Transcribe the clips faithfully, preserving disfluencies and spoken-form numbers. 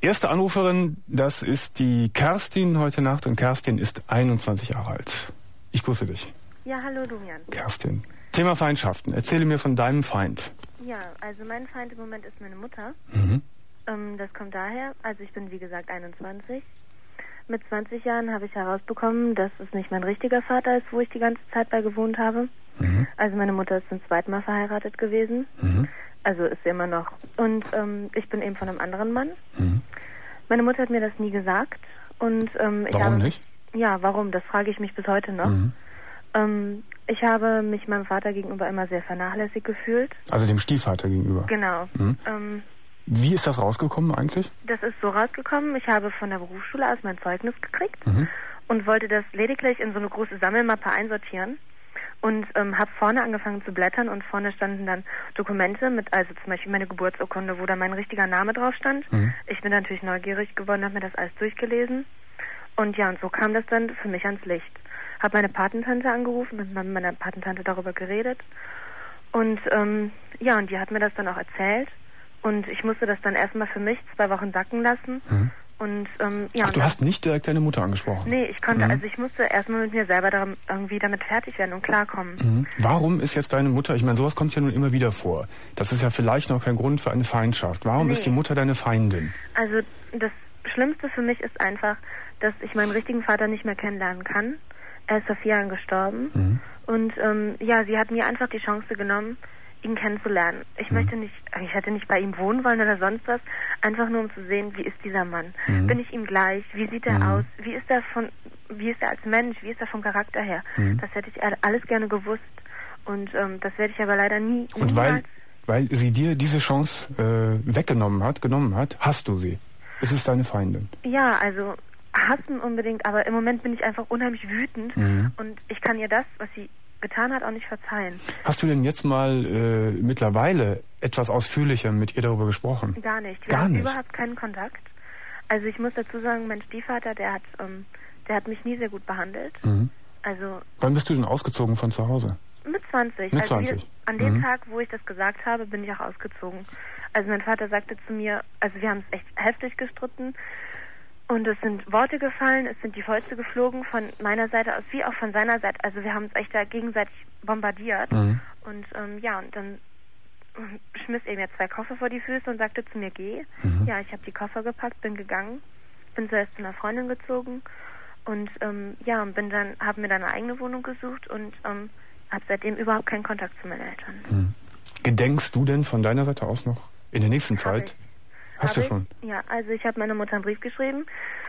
Erste Anruferin, das ist die Kerstin heute Nacht und Kerstin ist einundzwanzig Jahre alt. Ich grüße dich. Ja, hallo Domian. Kerstin. Thema Feindschaften. Erzähle mir von deinem Feind. Ja, also mein Feind im Moment ist meine Mutter. Mhm. Ähm, das kommt daher, also ich bin wie gesagt einundzwanzig. Mit zwanzig Jahren habe ich herausbekommen, dass es nicht mein richtiger Vater ist, wo ich die ganze Zeit bei gewohnt habe. Mhm. Also meine Mutter ist zum zweiten Mal verheiratet gewesen. Mhm. Also ist sie immer noch. Und ähm, ich bin eben von einem anderen Mann. Mhm. Meine Mutter hat mir das nie gesagt. Und, ähm, ich Warum habe, nicht? Ja, warum? Das frage ich mich bis heute noch. Mhm. Ähm, ich habe mich meinem Vater gegenüber immer sehr vernachlässigt gefühlt. Also dem Stiefvater gegenüber. Genau. Mhm. Ähm, Wie ist das rausgekommen eigentlich? das ist so rausgekommen, ich habe von der Berufsschule aus mein Zeugnis gekriegt Mhm. und wollte das lediglich in so eine große Sammelmappe einsortieren und ähm, habe vorne angefangen zu blättern und vorne standen dann Dokumente mit, also zum Beispiel meine Geburtsurkunde, wo da mein richtiger Name drauf stand. Mhm. Ich bin natürlich neugierig geworden, habe mir das alles durchgelesen und ja, und so kam das dann für mich ans Licht. Habe meine Patentante angerufen und mit meiner Patentante darüber geredet und ähm, ja, und die hat mir das dann auch erzählt. Und ich musste das dann erstmal für mich zwei Wochen sacken lassen. Mhm. Und, ähm, ja, Ach, du und hast nicht direkt deine Mutter angesprochen? Nee, ich konnte, Mhm. also ich musste erstmal mit mir selber darum, irgendwie damit fertig werden und klarkommen. Mhm. Warum ist jetzt deine Mutter, ich meine, sowas kommt ja nun immer wieder vor. Das ist ja vielleicht noch kein Grund für eine Feindschaft. Warum Nee. ist die Mutter deine Feindin? Also das Schlimmste für mich ist einfach, dass ich meinen richtigen Vater nicht mehr kennenlernen kann. Er ist vor vier Jahren gestorben. Mhm. Und ähm, ja, sie hat mir einfach die Chance genommen, ihn kennenzulernen. Ich Mhm. möchte nicht, ich hätte nicht bei ihm wohnen wollen oder sonst was, einfach nur um zu sehen, wie ist dieser Mann? Mhm. Bin ich ihm gleich? Wie sieht er Mhm. aus? Wie ist er von, wie ist er als Mensch? Wie ist er vom Charakter her? Mhm. Das hätte ich alles gerne gewusst. Und ähm, das werde ich aber leider nie. Und weil, niemals- weil sie dir diese Chance äh, weggenommen hat, genommen hat, hast du sie. Es ist deine Feindin. Ja, also hassen unbedingt, aber im Moment bin ich einfach unheimlich wütend Mhm. und ich kann ihr das, was sie getan hat, auch nicht verzeihen. Hast du denn jetzt mal äh, mittlerweile etwas ausführlicher mit ihr darüber gesprochen? Gar nicht. Wir Gar haben nicht? überhaupt keinen Kontakt. Also ich muss dazu sagen, mein Stiefvater, der hat, ähm, der hat mich nie sehr gut behandelt. Mhm. Also Wann bist du denn ausgezogen von zu Hause? mit zwanzig. Mit also zwanzig. Wir, an dem Mhm. Tag, wo ich das gesagt habe, bin ich auch ausgezogen. Also mein Vater sagte zu mir, also wir haben es echt heftig gestritten. Und es sind Worte gefallen, es sind die Fäuste geflogen von meiner Seite aus wie auch von seiner Seite. Also wir haben uns echt da gegenseitig bombardiert. Mhm. Und ähm, ja, und dann ähm, schmiss er mir zwei Koffer vor die Füße und sagte zu mir, geh. Mhm. Ja, ich habe die Koffer gepackt, bin gegangen, bin zuerst zu einer Freundin gezogen und ähm, ja, und bin dann, habe mir dann eine eigene Wohnung gesucht und ähm, habe seitdem überhaupt keinen Kontakt zu meinen Eltern. Mhm. Gedenkst du denn von deiner Seite aus noch in der nächsten Hab Zeit? ich. Hast Hab du schon? Ich? Ja, also ich habe meiner Mutter einen Brief geschrieben,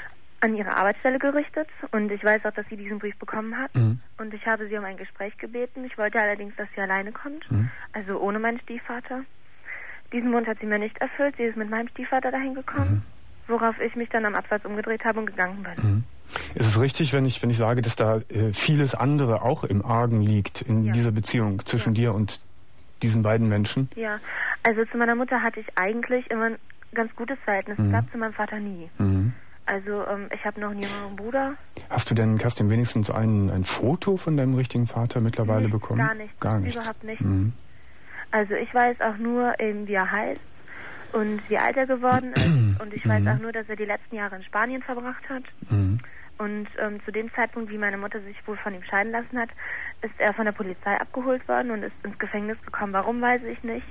an ihre Arbeitsstelle gerichtet und ich weiß auch, dass sie diesen Brief bekommen hat Mhm. und ich habe sie um ein Gespräch gebeten. Ich wollte allerdings, dass sie alleine kommt, Mhm. also ohne meinen Stiefvater. Diesen Wunsch hat sie mir nicht erfüllt, sie ist mit meinem Stiefvater dahin gekommen, Mhm. worauf ich mich dann am Absatz umgedreht habe und gegangen bin. Mhm. Ist es richtig, wenn ich, wenn ich sage, dass da äh, vieles andere auch im Argen liegt in Ja. dieser Beziehung zwischen Ja. dir und diesen beiden Menschen? Ja, also zu meiner Mutter hatte ich eigentlich immer ein ganz gutes Verhältnis, Mhm. es gab zu meinem Vater nie. Mhm. Also ähm, ich habe noch einen jüngeren Bruder. Hast du denn, Kerstin, wenigstens ein, ein Foto von deinem richtigen Vater mittlerweile Nicht, bekommen? gar nichts, Gar nichts. überhaupt nichts. Mhm. Also ich weiß auch nur, eben, wie er heißt und wie alt er geworden ist. Und ich weiß Mhm. auch nur, dass er die letzten Jahre in Spanien verbracht hat. Mhm. Und ähm, zu dem Zeitpunkt, wie meine Mutter sich wohl von ihm scheiden lassen hat, ist er von der Polizei abgeholt worden und ist ins Gefängnis gekommen. Warum, weiß ich nicht.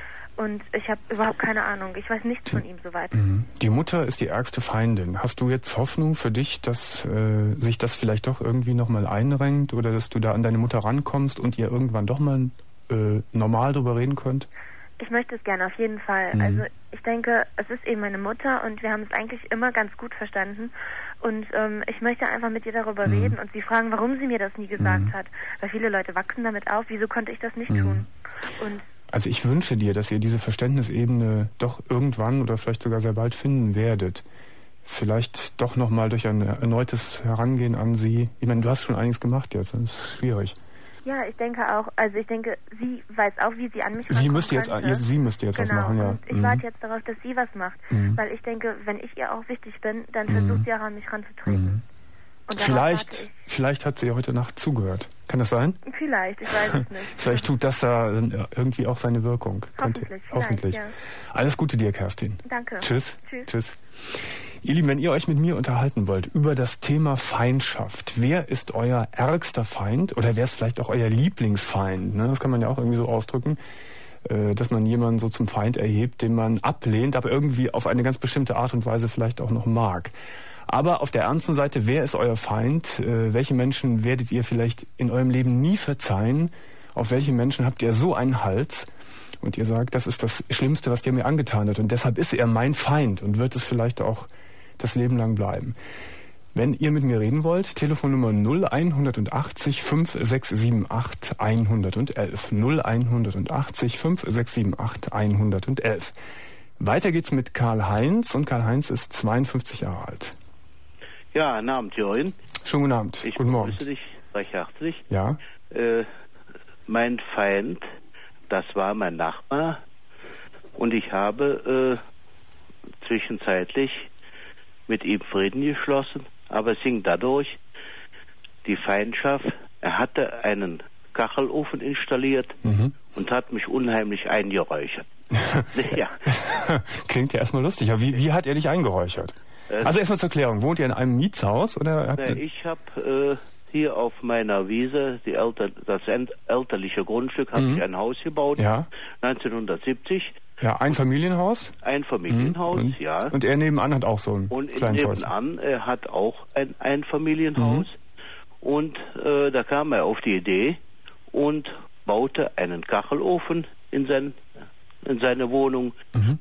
Und ich habe überhaupt keine Ahnung. Ich weiß nichts von ihm soweit. Mhm. Die Mutter ist die ärgste Feindin. Hast du jetzt Hoffnung für dich, dass äh, sich das vielleicht doch irgendwie nochmal einrenkt oder dass du da an deine Mutter rankommst und ihr irgendwann doch mal äh, normal drüber reden könnt? Ich möchte es gerne, auf jeden Fall. Mhm. Also ich denke, es ist eben meine Mutter und wir haben es eigentlich immer ganz gut verstanden. Und ähm, ich möchte einfach mit ihr darüber Mhm. reden und sie fragen, warum sie mir das nie gesagt Mhm. hat. Weil viele Leute wachsen damit auf, wieso konnte ich das nicht Mhm. tun? Und Also ich wünsche dir, dass ihr diese Verständnisebene doch irgendwann oder vielleicht sogar sehr bald finden werdet. Vielleicht doch nochmal durch ein erneutes Herangehen an sie. Ich meine, du hast schon einiges gemacht jetzt, das ist schwierig. ja, ich denke auch, also ich denke, sie weiß auch, wie sie an mich Sie rankommen müsste jetzt, könnte. jetzt, sie müsste jetzt Genau, was machen, ja. und ich Mhm. warte jetzt darauf, dass sie was macht. Mhm. Weil ich denke, wenn ich ihr auch wichtig bin, dann Mhm. versucht sie auch an mich ranzutreten. Mhm. Und darauf warte Vielleicht, vielleicht hat sie heute Nacht zugehört. Kann das sein? ich. Vielleicht, ich weiß es nicht. Vielleicht tut das da irgendwie auch seine Wirkung. Könnte- Hoffentlich, vielleicht, Hoffentlich. ja. Alles Gute dir, Kerstin. Danke. Tschüss. Tschüss. Tschüss. Ihr Lieben, wenn ihr euch mit mir unterhalten wollt über das Thema Feindschaft, wer ist euer ärgster Feind oder wer ist vielleicht auch euer Lieblingsfeind? Ne? Das kann man ja auch irgendwie so ausdrücken, äh, dass man jemanden so zum Feind erhebt, den man ablehnt, aber irgendwie auf eine ganz bestimmte Art und Weise vielleicht auch noch mag. Aber auf der ernsten Seite, wer ist euer Feind? Äh, welche Menschen werdet ihr vielleicht in eurem Leben nie verzeihen? Auf welche Menschen habt ihr so einen Hals? Und ihr sagt, das ist das Schlimmste, was der mir angetan hat. Und deshalb ist er mein Feind und wird es vielleicht auch das Leben lang bleiben. Wenn ihr mit mir reden wollt, Telefonnummer null einhundertachtzig fünf sechs sieben acht hundertelf. null einhundertachtzig fünf sechs sieben acht hundertelf. Weiter geht's mit Karl-Heinz und Karl-Heinz ist zweiundfünfzig Jahre alt. Ja, guten Abend, Jörn. Schönen guten Abend. Ich Guten Morgen. begrüße dich recht herzlich. Ja. Äh, mein Feind, das war mein Nachbar und ich habe äh, zwischenzeitlich mit ihm Frieden geschlossen, aber es ging dadurch die Feindschaft. Er hatte einen Kachelofen installiert mhm. und hat mich unheimlich eingeräuchert. Ja. Klingt ja erstmal lustig, aber wie, wie hat er dich eingeräuchert? Äh, also erstmal zur Klärung, wohnt ihr in einem Mietshaus? Oder habt ne, ich habe äh, hier auf meiner Wiese, die Elter, das elterliche Grundstück, habe mhm. ich ein Haus gebaut, ja. neunzehnhundertsiebzig. Ja, ein Familienhaus? Ein Familienhaus, mhm. und, ja. Und er nebenan hat auch so ein und kleines Haus? Und nebenan, er hat auch ein Einfamilienhaus. Mhm. Und äh, da kam er auf die Idee und baute einen Kachelofen in, sein, in seine Wohnung. Mhm.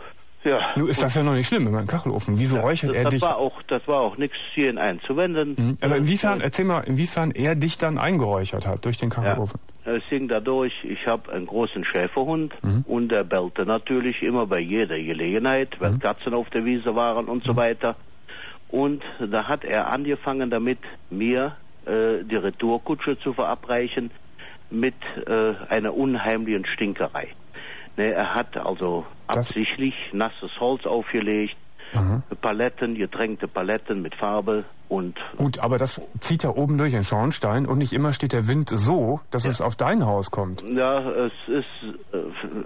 Ja. Nun ist das ja noch nicht schlimm, wenn man einen Kachelofen. Wieso ja, räuchert das, er das dich? War auch, das war auch nichts hierhin einzuwenden. Mhm. Aber inwiefern, erzähl mal, inwiefern er dich dann eingeräuchert hat durch den Kachelofen? Ja, es ging dadurch, ich habe einen großen Schäferhund mhm. und der bellte natürlich immer bei jeder Gelegenheit, wenn mhm. Katzen auf der Wiese waren und mhm. so weiter. Und da hat er angefangen damit, mir äh, die Retourkutsche zu verabreichen mit äh, einer unheimlichen Stinkerei. Ne, er hat also das absichtlich nasses Holz aufgelegt, mhm. Paletten, getränkte Paletten mit Farbe und... Gut, aber das zieht ja oben durch den Schornstein und nicht immer steht der Wind so, dass ja. es auf dein Haus kommt. Ja, es ist äh,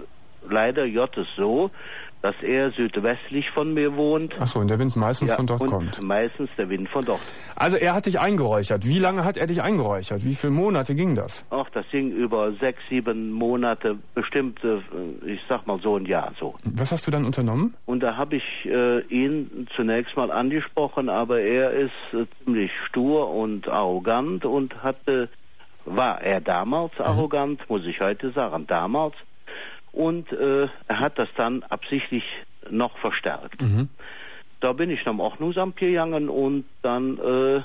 leider Gottes so, dass er südwestlich von mir wohnt. Ach so, und der Wind meistens ja, von dort und kommt. meistens der Wind von dort. Also er hat dich eingeräuchert. Wie lange hat er dich eingeräuchert? Wie viele Monate ging das? Ach, das ging über sechs, sieben Monate, bestimmt, ich sag mal so ein Jahr so. Was hast du dann unternommen? Und da habe ich äh, ihn zunächst mal angesprochen, aber er ist äh, ziemlich stur und arrogant und hatte, war er damals mhm. arrogant, muss ich heute sagen, damals. Und äh, er hat das dann absichtlich noch verstärkt. Mhm. Da bin ich zum Ordnungsamt gegangen und dann, äh,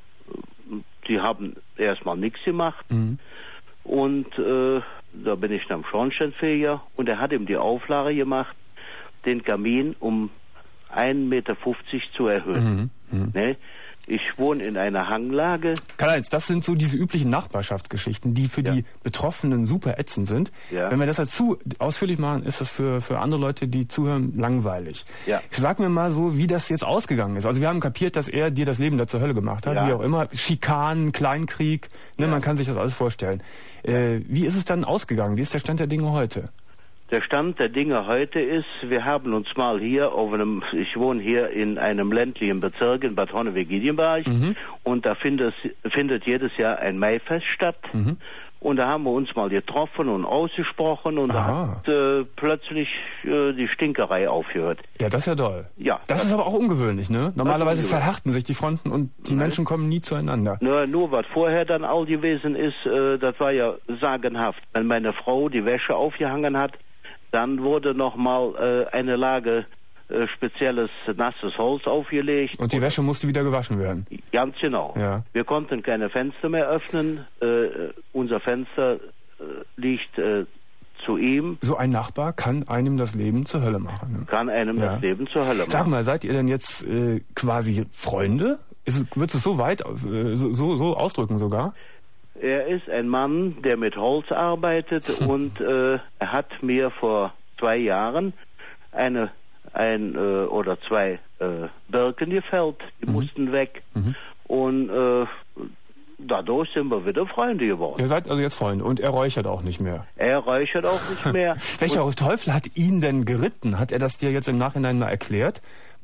die haben erstmal nichts gemacht. Mhm. Und äh, da bin ich zum Schornsteinfeger und er hat ihm die Auflage gemacht, den Kamin um ein Meter fünfzig zu erhöhen. Mhm. Mhm. Ne? Ich wohne in einer Hanglage. Karl-Heinz, das sind so diese üblichen Nachbarschaftsgeschichten, die für ja. die Betroffenen super ätzend sind. Ja. Wenn wir das jetzt zu ausführlich machen, ist das für, für andere Leute, die zuhören, langweilig. Ja. Sag mir mal so, wie das jetzt ausgegangen ist. Also wir haben kapiert, dass er dir das Leben da zur Hölle gemacht hat, ja. wie auch immer. Schikanen, Kleinkrieg, ne, ja. man kann sich das alles vorstellen. Äh, wie ist es dann ausgegangen? Wie ist der Stand der Dinge heute? Der Stand der Dinge heute ist, wir haben uns mal hier auf einem, ich wohne hier in einem ländlichen Bezirk in Bad Honneweg-Giedienberg mhm. und da findet, findet jedes Jahr ein Maifest statt. Mhm. Und da haben wir uns mal getroffen und ausgesprochen und Aha. da hat äh, plötzlich äh, die Stinkerei aufgehört. Ja, das ist ja toll. Ja. Das, das ist aber auch ungewöhnlich, ne? Normalerweise verhärten sich die Fronten und die Nein. Menschen kommen nie zueinander. Nur, nur was vorher dann all gewesen ist, äh, das war ja sagenhaft. Wenn meine Frau die Wäsche aufgehangen hat, dann wurde nochmal äh, eine Lage äh, spezielles nasses Holz aufgelegt. Und die Wäsche musste wieder gewaschen werden? Ganz genau. Ja. Wir konnten keine Fenster mehr öffnen. Äh, unser Fenster äh, liegt äh, zu ihm. So ein Nachbar kann einem das Leben zur Hölle machen. Ne? Kann einem ja. das Leben zur Hölle machen. Sag mal, seid ihr denn jetzt äh, quasi Freunde? Ist, würdest du es so weit, äh, so, so, so ausdrücken sogar? Er ist ein Mann, der mit Holz arbeitet und äh, er hat mir vor zwei Jahren eine ein äh, oder zwei äh, Birken gefällt. Die mhm. mussten weg. Mhm. Und äh, dadurch sind wir wieder Freunde geworden. Ihr seid also jetzt Freunde und er räuchert auch nicht mehr. Er räuchert auch nicht mehr. Welcher und Teufel hat ihn denn geritten? Hat er das dir jetzt im Nachhinein mal erklärt?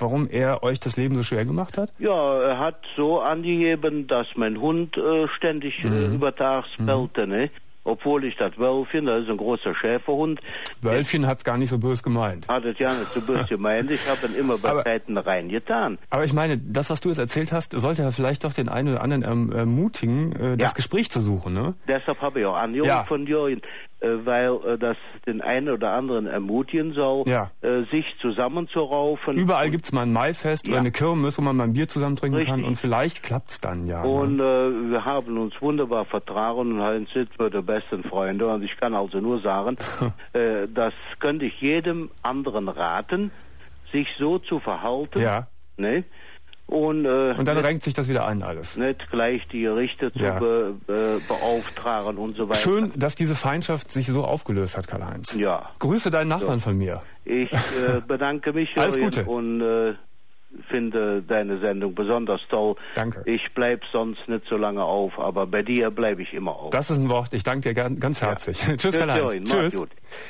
warum er euch das Leben so schwer gemacht hat? Ja, er hat so angegeben, dass mein Hund äh, ständig Mhm. äh, übertags bellte, ne? Obwohl ich das Wölfchen, das ist ein großer Schäferhund, Wölfchen hat's gar nicht so böse gemeint. hat es ja nicht so böse gemeint. Ich habe ihn immer bei Aber- Zeiten reingetan. Aber ich meine, das, was du jetzt erzählt hast, sollte ja vielleicht doch den einen oder anderen erm- ermutigen, äh, das Ja. Gespräch zu suchen, ne? Deshalb habe ich auch angerufen Ja. von Jürgen, äh, weil äh, das den einen oder anderen ermutigen soll, Ja. äh, sich zusammenzuraufen. Überall gibt's mal ein Maifest Ja. oder eine Kirmes, wo man mal ein Bier zusammen trinken Richtig. kann und vielleicht klappt's dann ja. Und ne? äh, wir haben uns wunderbar vertragen und halt sind wir die besten Freunde. Und ich kann also nur sagen, äh, das könnte ich jedem anderen raten, sich so zu verhalten. Ja. Ne? Und, äh, Und dann nicht, renkt sich das wieder ein alles. nicht gleich die Richter zu Ja. be, be, beauftragen und so weiter. Schön, dass diese Feindschaft sich so aufgelöst hat, Karl-Heinz. Ja. Grüße deinen Nachbarn von mir. Ich äh, bedanke mich Alles Jürgen, Gute. und äh, finde deine Sendung besonders toll. Danke. Ich bleib sonst nicht so lange auf, aber bei dir bleibe ich immer auf. Das ist ein Wort. Ich danke dir ganz, ganz herzlich. Tschüss, Tschüss, Karl-Heinz. Jürgen, mach's Tschüss. gut.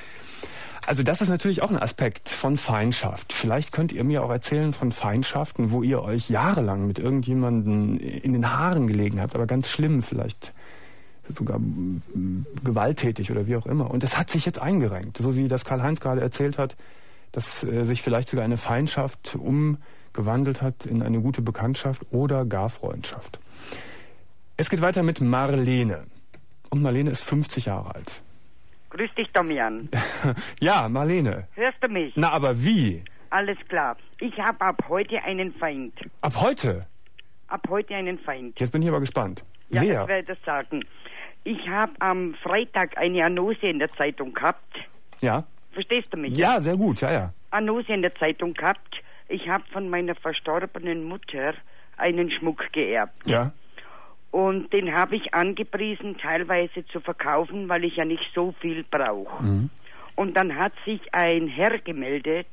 Also das ist natürlich auch ein Aspekt von Feindschaft. Vielleicht könnt ihr mir auch erzählen von Feindschaften, wo ihr euch jahrelang mit irgendjemandem in den Haaren gelegen habt, aber ganz schlimm, vielleicht sogar mm, gewalttätig oder wie auch immer. Und das hat sich jetzt eingerenkt, so wie das Karl-Heinz gerade erzählt hat, dass äh, sich vielleicht sogar eine Feindschaft umgewandelt hat in eine gute Bekanntschaft oder gar Freundschaft. Es geht weiter mit Marlene. Und Marlene ist fünfzig Jahre alt. Grüß dich, Damian. Ja, Marlene. Hörst du mich? Na, aber wie? Alles klar. Ich habe ab heute einen Feind. Ab heute? Ab heute einen Feind. Jetzt bin ich aber gespannt. Ja, Wer? ich werde das sagen. Ich habe am Freitag eine Annonce in der Zeitung gehabt. Ja? Verstehst du mich? Ja, sehr gut, ja, ja. Annonce in der Zeitung gehabt. Ich habe von meiner verstorbenen Mutter einen Schmuck geerbt. Ja? Und den habe ich angepriesen, teilweise zu verkaufen, weil ich ja nicht so viel brauche. Mhm. Und dann hat sich ein Herr gemeldet,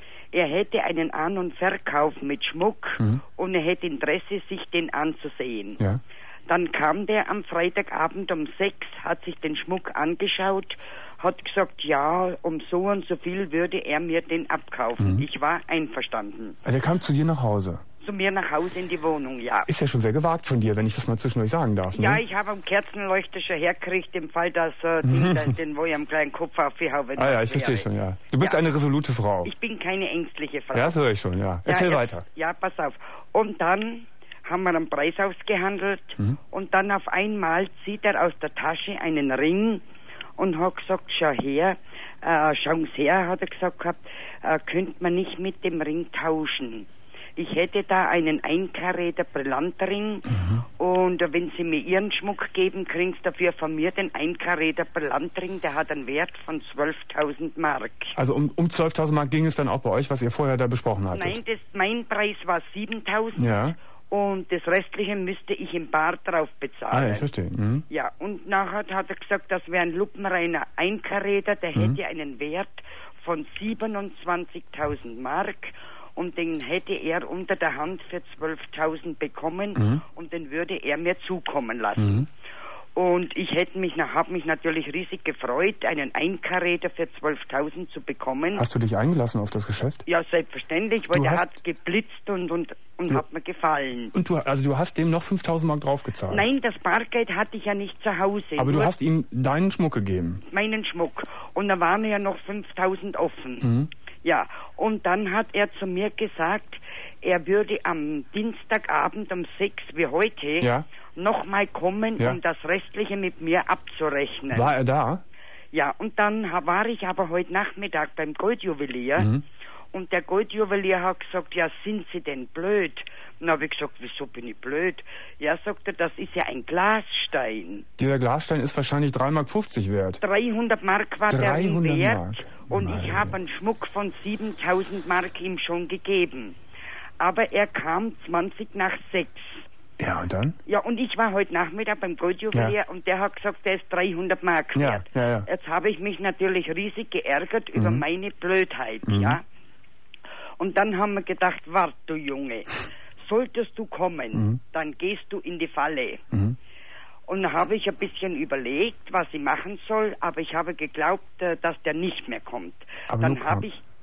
er hätte einen An- und Verkauf mit Schmuck Mhm. und er hätte Interesse, sich den anzusehen. Ja. Dann kam der am Freitagabend um sechs, hat sich den Schmuck angeschaut, hat gesagt, ja, um so und so viel würde er mir den abkaufen. Mhm. Ich war einverstanden. Also der kam zu dir nach Hause. Zu mir nach Hause in die Wohnung, ja. Ist ja schon sehr gewagt von dir, wenn ich das mal zwischendurch sagen darf. Ne? Ja, ich habe am Kerzenleuchter schon hergekriegt, im Fall, dass äh, Ding, da- den, wo ich am kleinen Kopf aufgehaue. wenn Ah ja, was ich verstehe wäre. schon, ja. Du bist Ja. eine resolute Frau. Ich bin keine ängstliche Frau. Ja, das höre ich schon, ja. Erzähl ja, weiter. Jetzt, ja, pass auf. Und dann haben wir einen Preis ausgehandelt Mhm. und dann auf einmal zieht er aus der Tasche einen Ring und hat gesagt, schau her, äh, schau's her, hat er gesagt gehabt, äh, könnte man nicht mit dem Ring tauschen. Ich hätte da einen Einkaräter Brillantring Mhm. und äh, wenn Sie mir Ihren Schmuck geben, kriegen Sie dafür von mir den Einkaräter Brillantring, der hat einen Wert von zwölftausend Mark. Also um, um zwölftausend Mark ging es dann auch bei euch, was ihr vorher da besprochen hattet? Nein, das, mein Preis war siebentausend. Ja. Und das Restliche müsste ich im Bar drauf bezahlen. Ah, ja, ich verstehe. Mhm. Ja, und nachher hat er gesagt, das wäre ein lupenreiner Einkaräter, der Mhm. hätte einen Wert von siebenundzwanzigtausend Mark und den hätte er unter der Hand für zwölftausend bekommen Mhm. und den würde er mir zukommen lassen. Mhm. Und ich hätte mich, habe mich natürlich riesig gefreut, einen Einkaräter für zwölftausend zu bekommen. Hast du dich eingelassen auf das Geschäft? Ja, selbstverständlich, weil Du der hast- hat geblitzt und, und, und Du- hat mir gefallen. Und du, also du hast dem noch fünftausend Mark draufgezahlt? Nein, das Bargeld hatte ich ja nicht zu Hause. Aber du nur hast ihm deinen Schmuck gegeben? meinen Schmuck. Und da waren ja noch fünftausend offen. Mhm. Ja, und dann hat er zu mir gesagt, er würde am Dienstagabend um sechs wie heute Ja. nochmal kommen, Ja. um das Restliche mit mir abzurechnen. War er da? Ja, und dann ha- war ich aber heute Nachmittag beim Goldjuwelier Mhm. und der Goldjuwelier hat gesagt, ja, sind Sie denn blöd? Dann habe ich gesagt, wieso bin ich blöd? Ja, sagt er, das ist ja ein Glasstein. Dieser Glasstein ist wahrscheinlich drei Mark fünfzig wert. dreihundert Mark war der Ring dreihundert wert Mark. und Meine. ich habe einen Schmuck von siebentausend Mark ihm schon gegeben. Aber er kam zwanzig nach sechs. Ja, und dann? Ja, und ich war heute Nachmittag beim Goldjuwelier Ja. und der hat gesagt, der ist dreihundert Mark Ja, wert. ja, ja. Jetzt habe ich mich natürlich riesig geärgert über Mhm. meine Blödheit, Mhm. ja. Und dann haben wir gedacht, wart du Junge, solltest du kommen, Mhm. dann gehst du in die Falle. Mhm. Und da habe ich ein bisschen überlegt, was ich machen soll, aber ich habe geglaubt, äh, dass der nicht mehr kommt. Aber Dann Luca, habe ich,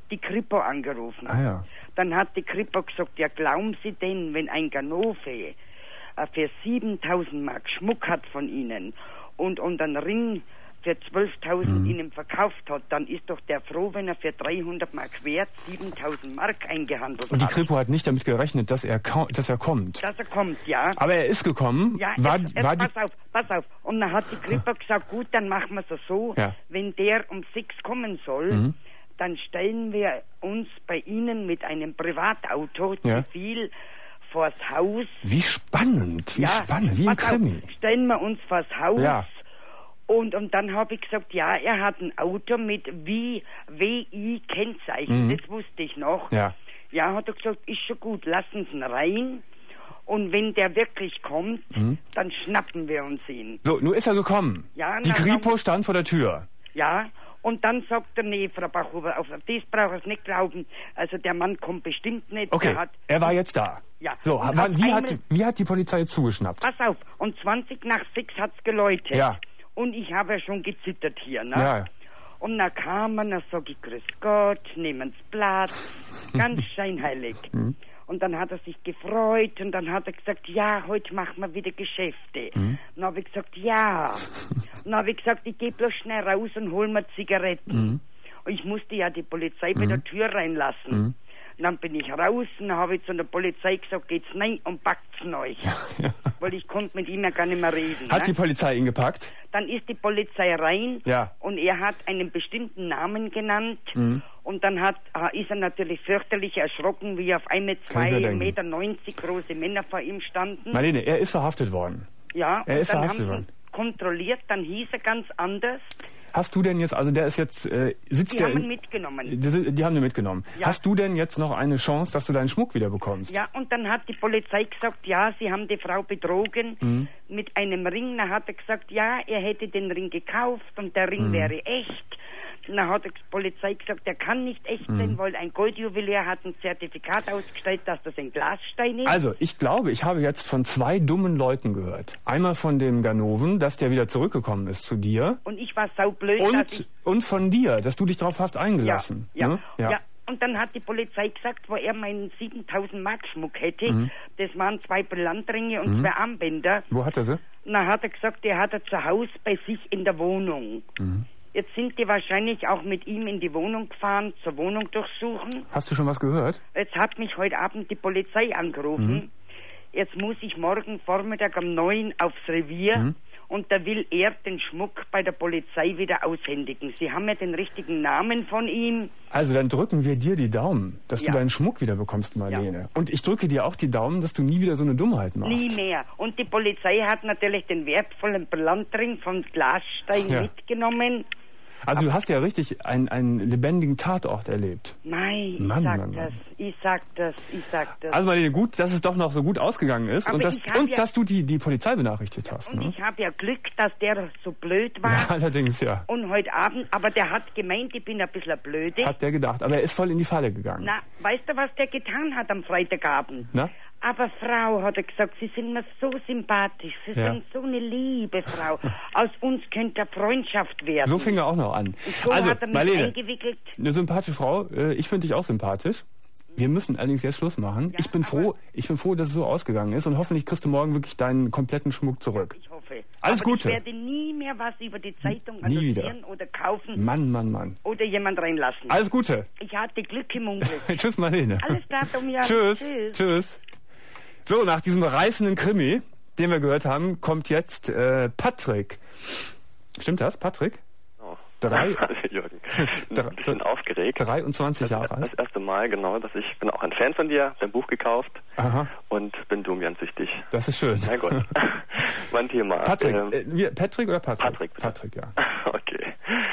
die Kripo angerufen. Ah ja. Dann hat die Kripo gesagt, ja glauben Sie denn, wenn ein Ganove äh, für siebentausend Mark Schmuck hat von Ihnen und, und einen Ring für zwölftausend mhm. Ihnen verkauft hat, dann ist doch der froh, wenn er für dreihundert Mark wert siebentausend Mark eingehandelt hat. Und die Kripo hat nicht damit gerechnet, dass er, dass er kommt. Dass er kommt, ja. Aber er ist gekommen. Ja, war, jetzt, jetzt war pass auf, pass auf. Und dann hat die Kripo gesagt, gut, dann machen wir es so, ja. wenn der um sechs kommen soll, mhm. dann stellen wir uns bei Ihnen mit einem Privatauto ja. zivil vors Haus. Wie spannend, wie ja, spannend, wie ein Krimi. Auf, stellen wir uns vors Haus. Ja. Und, und dann habe ich gesagt, ja, er hat ein Auto mit W I-Kennzeichen, mhm. das wusste ich noch. Ja. Ja, hat er gesagt, ist schon gut, lassen Sie ihn rein. Und wenn der wirklich kommt, mhm. dann schnappen wir uns ihn. So, nun ist er gekommen. Ja, die Kripo stand vor der Tür. Ja, und dann sagt er, nee, Frau Bachhuber, auf das braucht es nicht glauben. Also der Mann kommt bestimmt nicht. Okay, er, hat, er war jetzt da. Ja. So, wann, wie, hat, wie hat die Polizei jetzt zugeschnappt? Pass auf, und zwanzig nach sechs hat's geläutet. Ja. Und ich habe ja schon gezittert hier, ne? Ja. Und dann kam man, dann sag ich, grüß Gott, nehmen Sie Platz, ganz scheinheilig. Mhm. Und dann hat er sich gefreut und dann hat er gesagt, ja, heute machen wir wieder Geschäfte. Mhm. Dann habe ich gesagt, ja. Dann habe ich gesagt, ich gehe bloß schnell raus und hol mir Zigaretten. Mhm. Und ich musste ja die Polizei bei mhm. der Tür reinlassen. Mhm. Und dann bin ich raus und dann habe ich zu der Polizei gesagt, geht's nein und packt's euch. Ja. Weil ich konnte mit ihm ja gar nicht mehr reden. Hat ne? die Polizei ihn gepackt? Dann ist die Polizei rein ja. und er hat einen bestimmten Namen genannt mhm. und dann hat, ist er natürlich fürchterlich erschrocken, wie auf einmal zwei Meter neunzig große Männer vor ihm standen. Marlene, er ist verhaftet worden. Ja, er und ist dann verhaftet haben worden. sie kontrolliert, dann hieß er ganz anders. Hast du denn jetzt, also der ist jetzt, äh, sitzt die der... Die haben in, ihn mitgenommen. Die, die haben ihn mitgenommen. Ja. Hast du denn jetzt noch eine Chance, dass du deinen Schmuck wieder bekommst? Ja, und dann hat die Polizei gesagt, ja, sie haben die Frau betrogen mhm. mit einem Ring. Dann hat er gesagt, ja, er hätte den Ring gekauft und der Ring mhm. wäre echt. Und dann hat die Polizei gesagt, der kann nicht echt mhm. sein, weil ein Goldjuwelier hat ein Zertifikat ausgestellt, dass das ein Glasstein ist. Also, ich glaube, ich habe jetzt von zwei dummen Leuten gehört. Einmal von dem Ganoven, dass der wieder zurückgekommen ist zu dir. Und ich war saublöd, und, dass ich... Und von dir, dass du dich darauf hast eingelassen. Ja, ja, ne? ja. ja. Und dann hat die Polizei gesagt, wo er meinen siebentausend Mark Schmuck hätte, mhm. das waren zwei Brillantringe und mhm. zwei Armbänder. Wo hat er sie? Na, hat er gesagt, der hat er zu Hause bei sich in der Wohnung. Mhm. Jetzt sind die wahrscheinlich auch mit ihm in die Wohnung gefahren, zur Wohnung durchsuchen. Hast du schon was gehört? Jetzt hat mich heute Abend die Polizei angerufen. Mhm. Jetzt muss ich morgen Vormittag um neun aufs Revier mhm. und da will er den Schmuck bei der Polizei wieder aushändigen. Sie haben ja den richtigen Namen von ihm. Also dann drücken wir dir die Daumen, dass ja. du deinen Schmuck wieder bekommst, Marlene. Ja. Und ich drücke dir auch die Daumen, dass du nie wieder so eine Dummheit machst. Nie mehr. Und die Polizei hat natürlich den wertvollen Brillantring von Glasstein ja. mitgenommen. Also du hast ja richtig einen, einen lebendigen Tatort erlebt. Nein, Mann, ich sag Mann, das, Mann. ich sag das, ich sag das. Also Marlene, gut, dass es doch noch so gut ausgegangen ist aber und, dass, und ja, dass du die, die Polizei benachrichtigt hast. Und ne? ich habe ja Glück, dass der so blöd war. Ja, allerdings, ja. Und heute Abend, aber der hat gemeint, ich bin ein bisschen blöde. Hat der gedacht, aber er ist voll in die Falle gegangen. Na, weißt du, was der getan hat am Freitagabend? Na? Aber Frau, hat er gesagt, Sie sind mir so sympathisch, Sie ja. sind so eine liebe Frau. Aus uns könnte eine Freundschaft werden. So fing er auch noch an. Und so also, hat er mich Marlene, eingewickelt. Eine sympathische Frau, ich finde dich auch sympathisch. Wir müssen allerdings jetzt Schluss machen. Ja, ich bin froh, ich bin froh, dass es so ausgegangen ist und hoffentlich kriegst du morgen wirklich deinen kompletten Schmuck zurück. Ich hoffe. Alles aber Gute. Ich werde nie mehr was über die Zeitung nie annonzieren wieder. oder kaufen. Mann, Mann, Mann. Oder jemand reinlassen. Alles Gute. Ich hatte Glück im Unglück. Tschüss, Marlene. Alles klar, Tomja. Tschüss. Tschüss. Tschüss. So, nach diesem reißenden Krimi, den wir gehört haben, kommt jetzt äh, Patrick. Stimmt das, Patrick? Oh. Drei, Jürgen. Ein bisschen aufgeregt. dreiundzwanzig Jahre alt. Das erste Mal, genau, dass ich bin auch ein Fan von dir, dein Buch gekauft. Aha. Und bin Domian-süchtig. Das ist schön. Mein Gott. Mein Thema. Patrick, ähm, äh, wir, Patrick oder Patrick? Patrick. Bitte. Patrick, ja. Okay.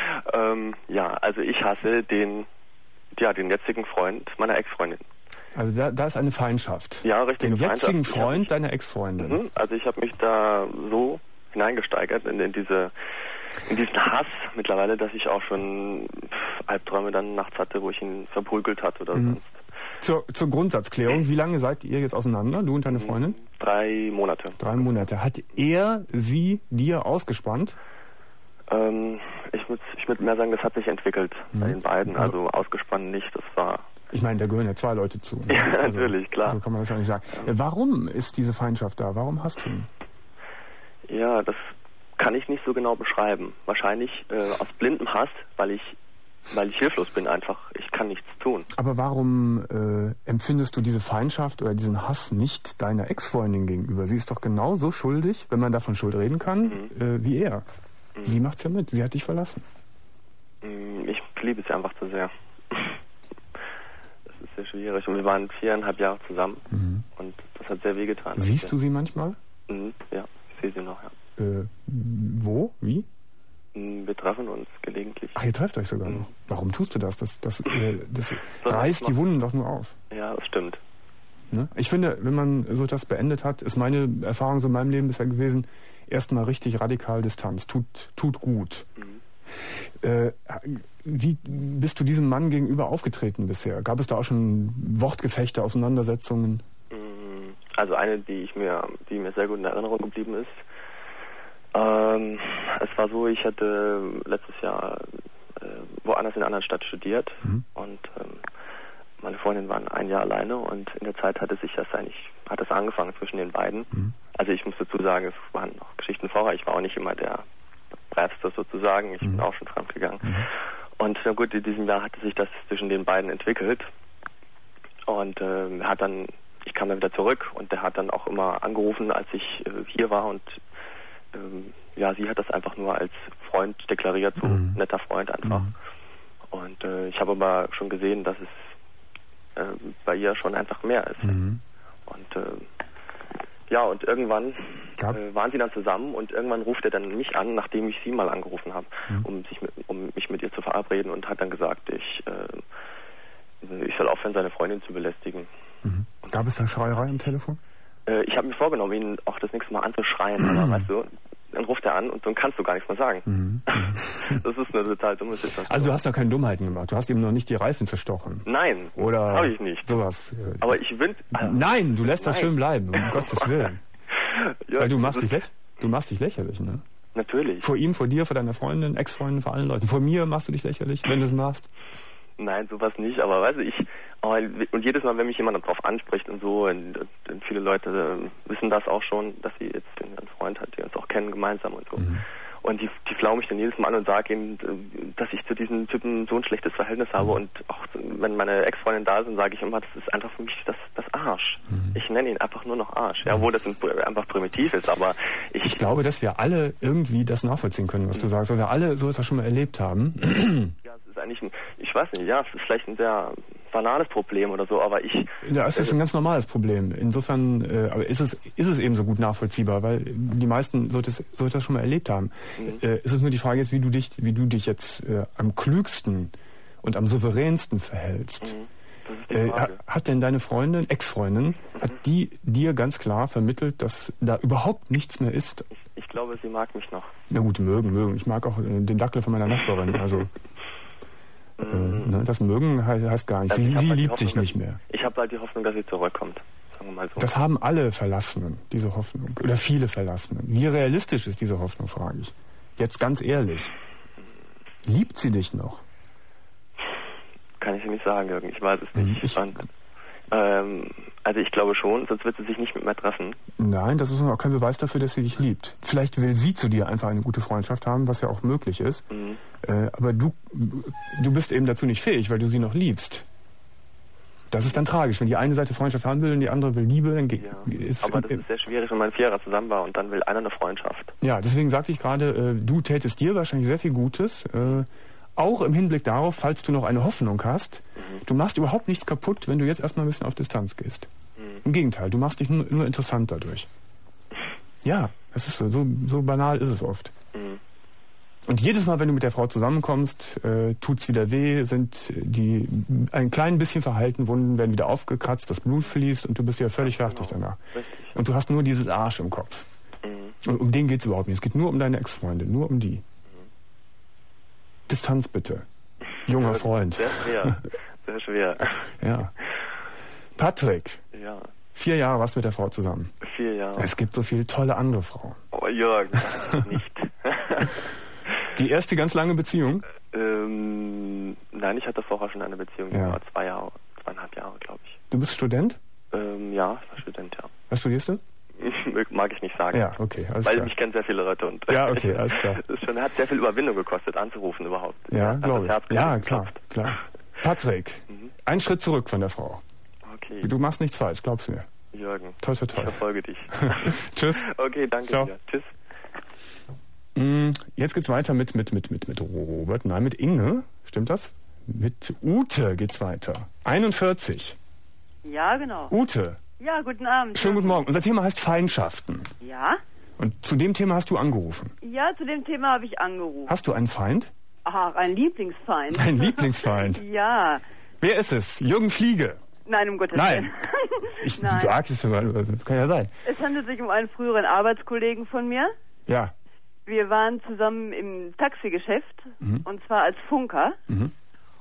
Ähm, ja, also ich hasse den, ja, den jetzigen Freund meiner Ex-Freundin. Also da, da ist eine Feindschaft. Ja, richtig. Den jetzigen Feindschaft. Freund deiner Ex-Freundin. Mhm, also ich habe mich da so hineingesteigert in, in diese in diesen Hass mittlerweile, dass ich auch schon Albträume dann nachts hatte, wo ich ihn verprügelt hatte oder mhm. sonst. Zur, zur Grundsatzklärung, wie lange seid ihr jetzt auseinander, du und deine Freundin? Drei Monate. Drei Monate. Hat er sie dir ausgespannt? Ähm, ich würde ich würd mehr sagen, das hat sich entwickelt mhm. bei den beiden. Also ausgespannt nicht, das war... Ich meine, da gehören ja zwei Leute zu. Ne? Ja, also, natürlich, klar. So kann man das ja nicht sagen. Ja. Warum ist diese Feindschaft da? Warum hast du ihn? Ja, das kann ich nicht so genau beschreiben. Wahrscheinlich äh, aus blindem Hass, weil ich, weil ich hilflos bin einfach. Ich kann nichts tun. Aber warum äh, empfindest du diese Feindschaft oder diesen Hass nicht deiner Ex-Freundin gegenüber? Sie ist doch genauso schuldig, wenn man davon Schuld reden kann, mhm. äh, wie er. Mhm. Sie macht's ja mit. Sie hat dich verlassen. Ich liebe sie einfach zu sehr. Sehr schwierig. Und wir waren viereinhalb Jahre zusammen mhm. und das hat sehr wehgetan. Siehst du sie manchmal? Mhm, ja, ich sehe sie noch, ja. Äh, wo? Wie? Wir treffen uns gelegentlich. Ach, ihr trefft euch sogar mhm. noch. Warum tust du das? Das, das, äh, das reißt die Wunden doch nur auf. Ja, das stimmt. Ne? Ich finde, wenn man so etwas beendet hat, ist meine Erfahrung so in meinem Leben bisher gewesen, erstmal richtig radikal Distanz. Tut, tut gut. Mhm. Äh, Wie bist du diesem Mann gegenüber aufgetreten bisher? Gab es da auch schon Wortgefechte, Auseinandersetzungen? Also eine, die ich mir, die mir sehr gut in Erinnerung geblieben ist. Ähm, es war so, ich hatte letztes Jahr äh, woanders in einer anderen Stadt studiert mhm. und ähm, meine Freundin war ein Jahr alleine und in der Zeit hatte sich das eigentlich, hat es angefangen zwischen den beiden. Mhm. Also ich muss dazu sagen, es waren noch Geschichten vorher. Ich war auch nicht immer der Bravste sozusagen. Ich mhm. bin auch schon fremd gegangen. Mhm. Und na gut, in diesem Jahr hatte sich das zwischen den beiden entwickelt. Und äh, er hat dann, ich kam dann wieder zurück und der hat dann auch immer angerufen, als ich äh, hier war. Und ähm, ja, sie hat das einfach nur als Freund deklariert, so mhm. netter Freund einfach. Mhm. Und äh, ich habe aber schon gesehen, dass es äh, bei ihr schon einfach mehr ist. Mhm. Und äh, ja, und irgendwann äh, waren sie dann zusammen und irgendwann ruft er dann mich an, nachdem ich sie mal angerufen habe, mhm. um, sich mit, um mich mit ihr zu verabreden und hat dann gesagt, ich, äh, ich soll aufhören, seine Freundin zu belästigen. Mhm. Gab es da Schreierei am Telefon? Äh, ich habe mir vorgenommen, ihn auch das nächste Mal anzuschreien, aber weißt du, dann ruft er an und dann kannst du gar nichts mehr sagen. Mhm. Das ist eine total dumme Situation. Also du hast da keine Dummheiten gemacht, du hast ihm noch nicht die Reifen zerstochen. Nein, oder habe ich nicht. Sowas. Aber ich will... Also nein, du lässt nein. das schön bleiben, um Gottes Willen. Ja, weil du machst, dich lä- du machst dich lächerlich, ne? Natürlich. Vor ihm, vor dir, vor deiner Freundin, Ex-Freundin, vor allen Leuten. Vor mir machst du dich lächerlich, wenn du es machst. Nein, sowas nicht, aber weißt du, ich, und jedes Mal, wenn mich jemand darauf anspricht und so, und, und viele Leute wissen das auch schon, dass sie jetzt einen Freund hat, die uns auch kennen gemeinsam und so. Mhm. Und die, die flaue mich dann jedes Mal an und sage ihnen, dass ich zu diesen Typen so ein schlechtes Verhältnis habe. Mhm. Und auch wenn meine Ex-Freundin da sind, sage ich immer, das ist einfach für mich das, das Arsch. Mhm. Ich nenne ihn einfach nur noch Arsch. Ja, obwohl das einfach primitiv ist, aber ich... Ich glaube, dass wir alle irgendwie das nachvollziehen können, was mhm. du sagst, weil wir alle so etwas schon mal erlebt haben. Ja, es ist eigentlich ein, ich weiß nicht, ja, es ist vielleicht ein sehr banales Problem oder so, aber ich... Ja, es ist äh, ein ganz normales Problem. Insofern äh, aber ist es ist es eben so gut nachvollziehbar, weil die meisten so etwas, so etwas schon mal erlebt haben. Mhm. Äh, ist es nur die Frage jetzt, wie du dich, wie du dich jetzt äh, am klügsten und am souveränsten verhältst. Mhm. Äh, hat denn deine Freundin, Ex-Freundin, mhm. hat die dir ganz klar vermittelt, dass da überhaupt nichts mehr ist? Ich, ich glaube, sie mag mich noch. Na gut, mögen, mögen. Ich mag auch äh, den Dackel von meiner Nachbarin, also... Äh, ne, das Mögen heißt, heißt gar nicht. Also sie sie halt liebt Hoffnung, dich nicht mehr. Ich habe halt die Hoffnung, dass sie zurückkommt. Sagen wir mal so. Das haben alle Verlassenen, diese Hoffnung. Oder viele Verlassenen. Wie realistisch ist diese Hoffnung, frage ich. Jetzt ganz ehrlich. Liebt sie dich noch? Kann ich nicht sagen, Jürgen. Ich weiß es nicht. Ich, Und, ähm, also ich glaube schon, sonst wird sie sich nicht mit mir treffen. Nein, das ist auch kein Beweis dafür, dass sie dich liebt. Vielleicht will sie zu dir einfach eine gute Freundschaft haben, was ja auch möglich ist. Mhm. Äh, aber du, du bist eben dazu nicht fähig, weil du sie noch liebst. Das ist dann tragisch. Wenn die eine Seite Freundschaft haben will und die andere will Liebe, dann geht es. Aber das ist sehr schwierig, wenn man vier Jahre zusammen war und dann will einer eine Freundschaft. Ja, deswegen sagte ich gerade, äh, du tätest dir wahrscheinlich sehr viel Gutes. Äh, Auch im Hinblick darauf, falls du noch eine Hoffnung hast, mhm. du machst überhaupt nichts kaputt, wenn du jetzt erstmal ein bisschen auf Distanz gehst. Mhm. Im Gegenteil, du machst dich nur, nur interessant dadurch. Ja, es ist so, so, so banal ist es oft. Mhm. Und jedes Mal, wenn du mit der Frau zusammenkommst, äh, tut's wieder weh, sind die ein klein bisschen verhalten, Wunden werden wieder aufgekratzt, das Blut fließt und du bist ja völlig ja, fertig genau. danach. Richtig. Und du hast nur dieses Arsch im Kopf. Mhm. Und um den geht's überhaupt nicht. Es geht nur um deine Ex-Freundin, nur um die. Distanz bitte. Junger Freund. Sehr schwer. Sehr schwer. Ja. Patrick. Ja. Vier Jahre warst du mit der Frau zusammen. Vier Jahre. Es gibt so viele tolle andere Frauen. Oh Jürgen, nicht. Die erste ganz lange Beziehung? Ähm, nein, ich hatte vorher schon eine Beziehung, die Ja. war zwei Jahre, zweieinhalb Jahre, glaube ich. Du bist Student? Ähm, ja, ich war Student, ja. Was studierst du? Mag ich nicht sagen. Ja, okay, alles Weil klar. mich kennen sehr viele Leute und Ja, okay, alles klar. das ist schon, hat sehr viel Überwindung gekostet, anzurufen überhaupt. Ja, Hat glaube das Herz ich. Ja, geklopft. klar, klar. Patrick, Mhm. ein Schritt zurück von der Frau. Okay, Du machst nichts falsch, glaub's mir. Jürgen, Toi, toi, ich toi. verfolge dich. Tschüss. Okay, danke Ciao. dir. Tschüss. Mm, Jetzt geht's weiter mit, mit, mit, mit, mit Robert. Nein, mit Inge. Stimmt das? Mit Ute geht's weiter. einundvierzig. Ja, genau. Ute, Ja, guten Abend. schönen guten Morgen. Unser Thema heißt Feindschaften. Ja? Und zu dem Thema hast du angerufen. Ja, zu dem Thema habe ich angerufen. Hast du einen Feind? Ach, ein Lieblingsfeind. Ein Lieblingsfeind? Ja. Wer ist es? Jürgen Fliege? Nein, um Gottes Nein. Willen. Ich Nein. sag es mal, kann ja sein. Es handelt sich um einen früheren Arbeitskollegen von mir. Ja. Wir waren zusammen im Taxigeschäft, Mhm. und zwar als Funker. Mhm.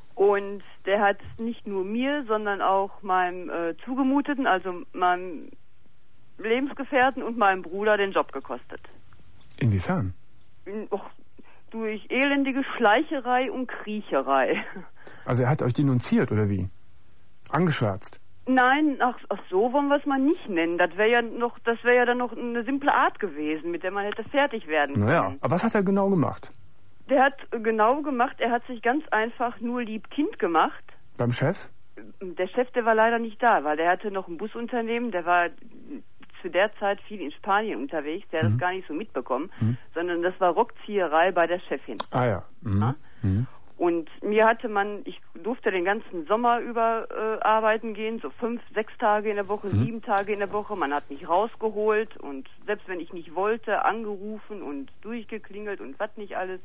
Und der hat nicht nur mir, sondern auch meinem äh, Zugemuteten, also meinem Lebensgefährten und meinem Bruder den Job gekostet. Inwiefern? In, och, durch elendige Schleicherei und Kriecherei. Also er hat euch denunziert, oder wie? Angeschwärzt? Nein, ach, ach so wollen wir es mal nicht nennen. Das wäre ja noch, das wäre ja dann noch eine simple Art gewesen, mit der man hätte fertig werden können. Naja, aber was hat er genau gemacht? Der hat genau gemacht, er hat sich ganz einfach nur lieb-Kind gemacht. Beim Chef? Der Chef, der war leider nicht da, weil der hatte noch ein Busunternehmen, der war zu der Zeit viel in Spanien unterwegs, der hat Mhm. das gar nicht so mitbekommen, Mhm. sondern das war Rockzieherei bei der Chefin. Ah ja. Mhm. Ja? Mhm. Und mir hatte man, ich durfte den ganzen Sommer über äh, arbeiten gehen, so fünf, sechs Tage in der Woche, Mhm. sieben Tage in der Woche. Man hat mich rausgeholt und selbst wenn ich nicht wollte, angerufen und durchgeklingelt und was nicht alles.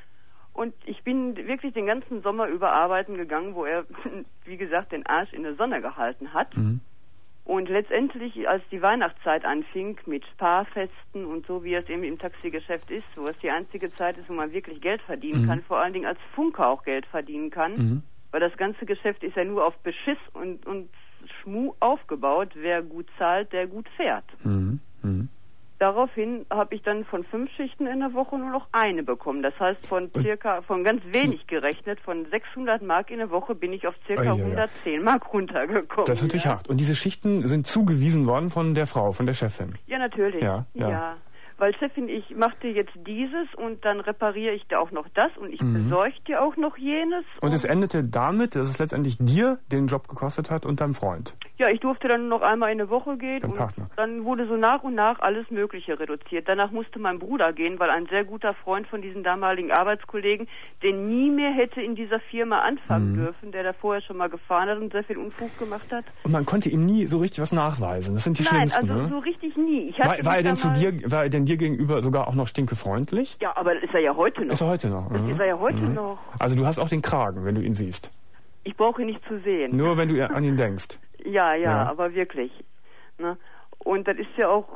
Und ich bin wirklich den ganzen Sommer über arbeiten gegangen, wo er, wie gesagt, den Arsch in der Sonne gehalten hat. Mhm. Und letztendlich, als die Weihnachtszeit anfing mit Sparfesten und so, wie es eben im Taxigeschäft ist, wo es die einzige Zeit ist, wo man wirklich Geld verdienen Mhm. kann, vor allen Dingen als Funker auch Geld verdienen kann, Mhm. weil das ganze Geschäft ist ja nur auf Beschiss und, und Schmuh aufgebaut. Wer gut zahlt, der gut fährt. Mhm. Mhm. Daraufhin habe ich dann von fünf Schichten in der Woche nur noch eine bekommen. Das heißt, von circa, von ganz wenig gerechnet, von sechshundert Mark in der Woche bin ich auf circa Oh, ja, ja. hundertzehn Mark runtergekommen. Das ist natürlich ja. hart. Und diese Schichten sind zugewiesen worden von der Frau, von der Chefin. Ja, natürlich. Ja, ja. ja. Weil Chefin, ich mache dir jetzt dieses und dann repariere ich dir auch noch das und ich Mhm. besorge dir auch noch jenes. Und es endete damit, dass es letztendlich dir den Job gekostet hat und deinem Freund. Ja, ich durfte dann noch einmal in der Woche gehen Dein und Partner. dann wurde so nach und nach alles Mögliche reduziert. Danach musste mein Bruder gehen, weil ein sehr guter Freund von diesen damaligen Arbeitskollegen, der nie mehr hätte in dieser Firma anfangen Mhm. dürfen, der da vorher schon mal gefahren hat und sehr viel Unfug gemacht hat. Und man konnte ihm nie so richtig was nachweisen. Das sind die Nein, schlimmsten, also ne? so richtig nie. Ich War, hatte war er mich denn zu da mal- dir, war er denn dir gegenüber sogar auch noch stinkefreundlich? Ja, aber das ist er ja heute noch. Ist er heute noch? Das mhm. ist er ja heute Mhm. noch. Also du hast auch den Kragen, wenn du ihn siehst. Ich brauche ihn nicht zu sehen. Nur wenn du an ihn denkst. Ja, ja, Ja. aber wirklich. Ne? Und das ist ja auch,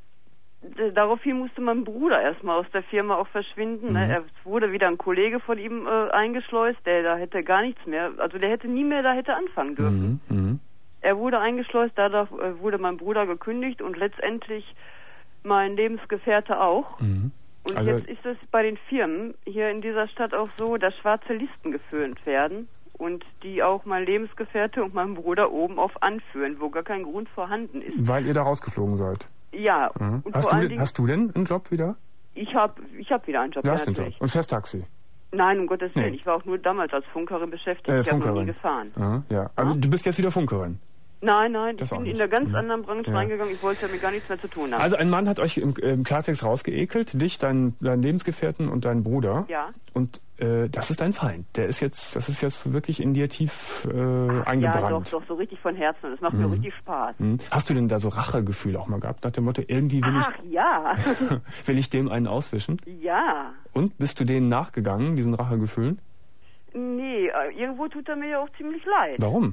d- daraufhin musste mein Bruder erstmal aus der Firma auch verschwinden. Ne? Mhm. Er wurde wieder ein Kollege von ihm äh, eingeschleust, der da hätte gar nichts mehr, also der hätte nie mehr da hätte anfangen dürfen. Mhm. Mhm. Er wurde eingeschleust, dadurch äh, wurde mein Bruder gekündigt und letztendlich mein Lebensgefährte auch. Mhm. Und Also- jetzt ist es bei den Firmen hier in dieser Stadt auch so, dass schwarze Listen geführt werden und die auch mein Lebensgefährte und mein Bruder oben auf anführen, wo gar kein Grund vorhanden ist. Weil ihr da rausgeflogen seid. Ja, Mhm. und Hast, vor du allen denn, Dingen, hast du denn einen Job wieder? ich habe ich hab wieder einen Job, Du ja, hast den Job. natürlich. Und fährst Taxi? Nein, um Gottes Willen, Nee. ich war auch nur damals als Funkerin beschäftigt, Äh, ich habe noch nie Funkerin. gefahren. Ja, ja. Aber Ja? du bist jetzt wieder Funkerin. Nein, nein, Das ich auch bin in nicht. einer ganz Mhm. anderen Branche Ja. reingegangen, ich wollte damit gar nichts mehr zu tun haben. Also ein Mann hat euch im, im Klartext rausgeekelt, dich, deinen, deinen Lebensgefährten und deinen Bruder. Ja. Und äh, das ist dein Feind. Der ist jetzt, das ist jetzt wirklich in dir tief äh, Ja, eingebrannt. doch, doch, so richtig von Herzen und das macht mir Mhm. richtig Spaß. Hm. Hast du denn da so Rachegefühle auch mal gehabt, nach dem Motto, irgendwie will Ach ja, ich, will ich dem einen auswischen? ja. Und bist du denen nachgegangen, diesen Rachegefühlen? Nee, äh, irgendwo tut er mir ja auch ziemlich leid. Warum?